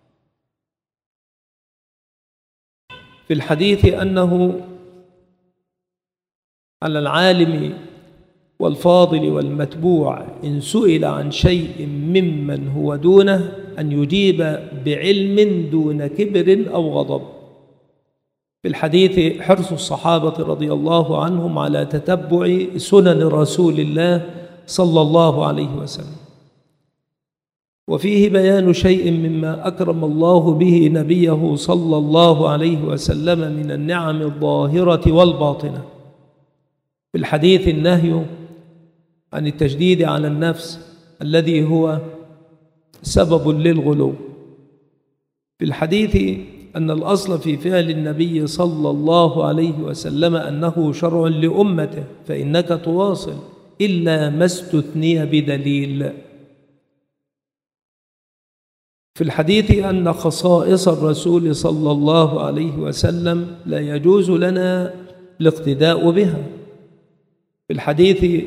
في الحديث أنه على العالم والفاضل والمتبوع إن سئل عن شيء ممن هو دونه أن يجيب بعلم دون كبر أو غضب. في الحديث حرص الصحابة رضي الله عنهم على تتبع سنن رسول الله صلى الله عليه وسلم، وفيه بيان شيء مما أكرم الله به نبيه صلى الله عليه وسلم من النعم الظاهرة والباطنة. في الحديث النهي عن التشديد على النفس الذي هو سبب للغلو. في الحديث أن الأصل في فعل النبي صلى الله عليه وسلم أنه شرع لأمته، فإنك تواصل إلا ما استثني بدليل. في الحديث أن خصائص الرسول صلى الله عليه وسلم لا يجوز لنا الاقتداء بها. في الحديث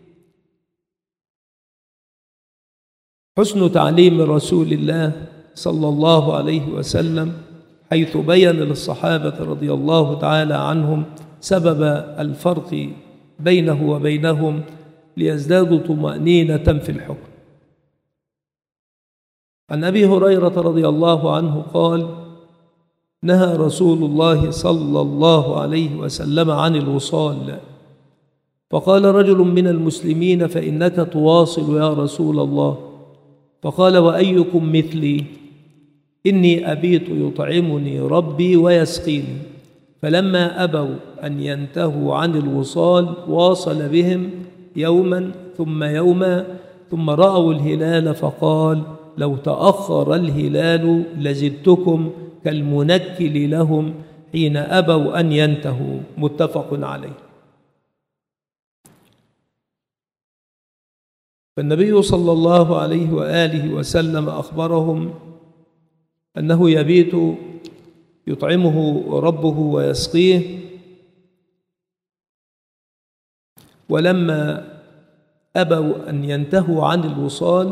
حسن تعليم رسول الله صلى الله عليه وسلم، حيث بين للصحابة رضي الله تعالى عنهم سبب الفرق بينه وبينهم ليزدادوا طمأنينة في الحكم. عن أبي هريرة رضي الله عنه قال: نهى رسول الله صلى الله عليه وسلم عن الوصال، فقال رجل من المسلمين: فإنك تواصل يا رسول الله. فقال: وأيكم مثلي؟ إني أبيت يطعمني ربي ويسقيني. فلما أبوا أن ينتهوا عن الوصال واصل بهم يوما ثم يوما، ثم رأوا الهلال فقال: لو تأخر الهلال لزدتكم كالمنكل لهم حين أبوا أن ينتهوا. متفق عليه. فالنبي صلى الله عليه وآله وسلم أخبرهم أنه يبيت يطعمه ربه ويسقيه، ولما أبوا أن ينتهوا عن الوصال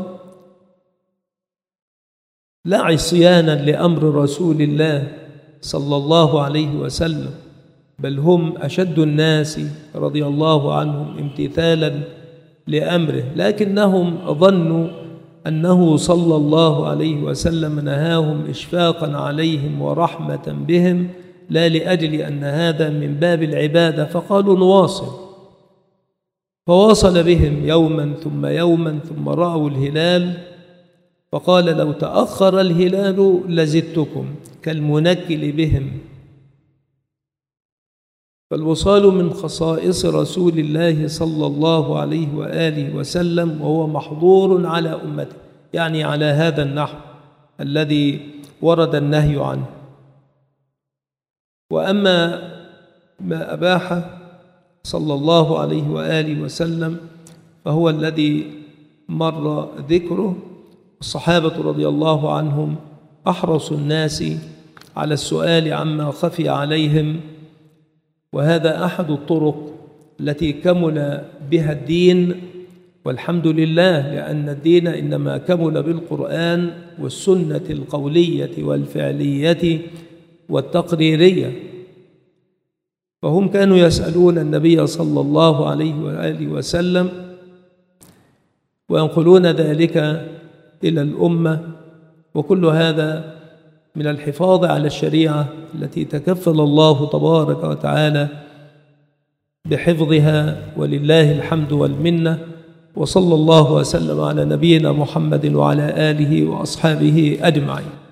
لا عصيانا لأمر رسول الله صلى الله عليه وسلم، بل هم أشد الناس رضي الله عنهم امتثالا لأمره، لكنهم ظنوا أنه صلى الله عليه وسلم نهاهم إشفاقا عليهم ورحمة بهم، لا لأجل أن هذا من باب العبادة، فقالوا نواصل. فواصل بهم يوما ثم يوما، ثم رأوا الهلال فقال: لو تأخر الهلال لزدتكم كالمنكل بهم. فالوصال من خصائص رسول الله صلى الله عليه وآله وسلم، وهو محظور على أمته، يعني على هذا النحو الذي ورد النهي عنه. وأما ما أباح صلى الله عليه وآله وسلم فهو الذي مر ذكره. الصحابة رضي الله عنهم أحرص الناس على السؤال عما خفي عليهم، وهذا أحد الطرق التي كمل بها الدين، والحمد لله، لأن الدين إنما كمل بالقرآن والسنة القولية والفعلية والتقريرية. فهم كانوا يسألون النبي صلى الله عليه وآله وسلم وينقلون ذلك إلى الأمة، وكل هذا من الحفاظ على الشريعة التي تكفل الله تبارك وتعالى بحفظها، ولله الحمد والمنة. وصلى الله وسلم على نبينا محمد وعلى آله وأصحابه أجمعين.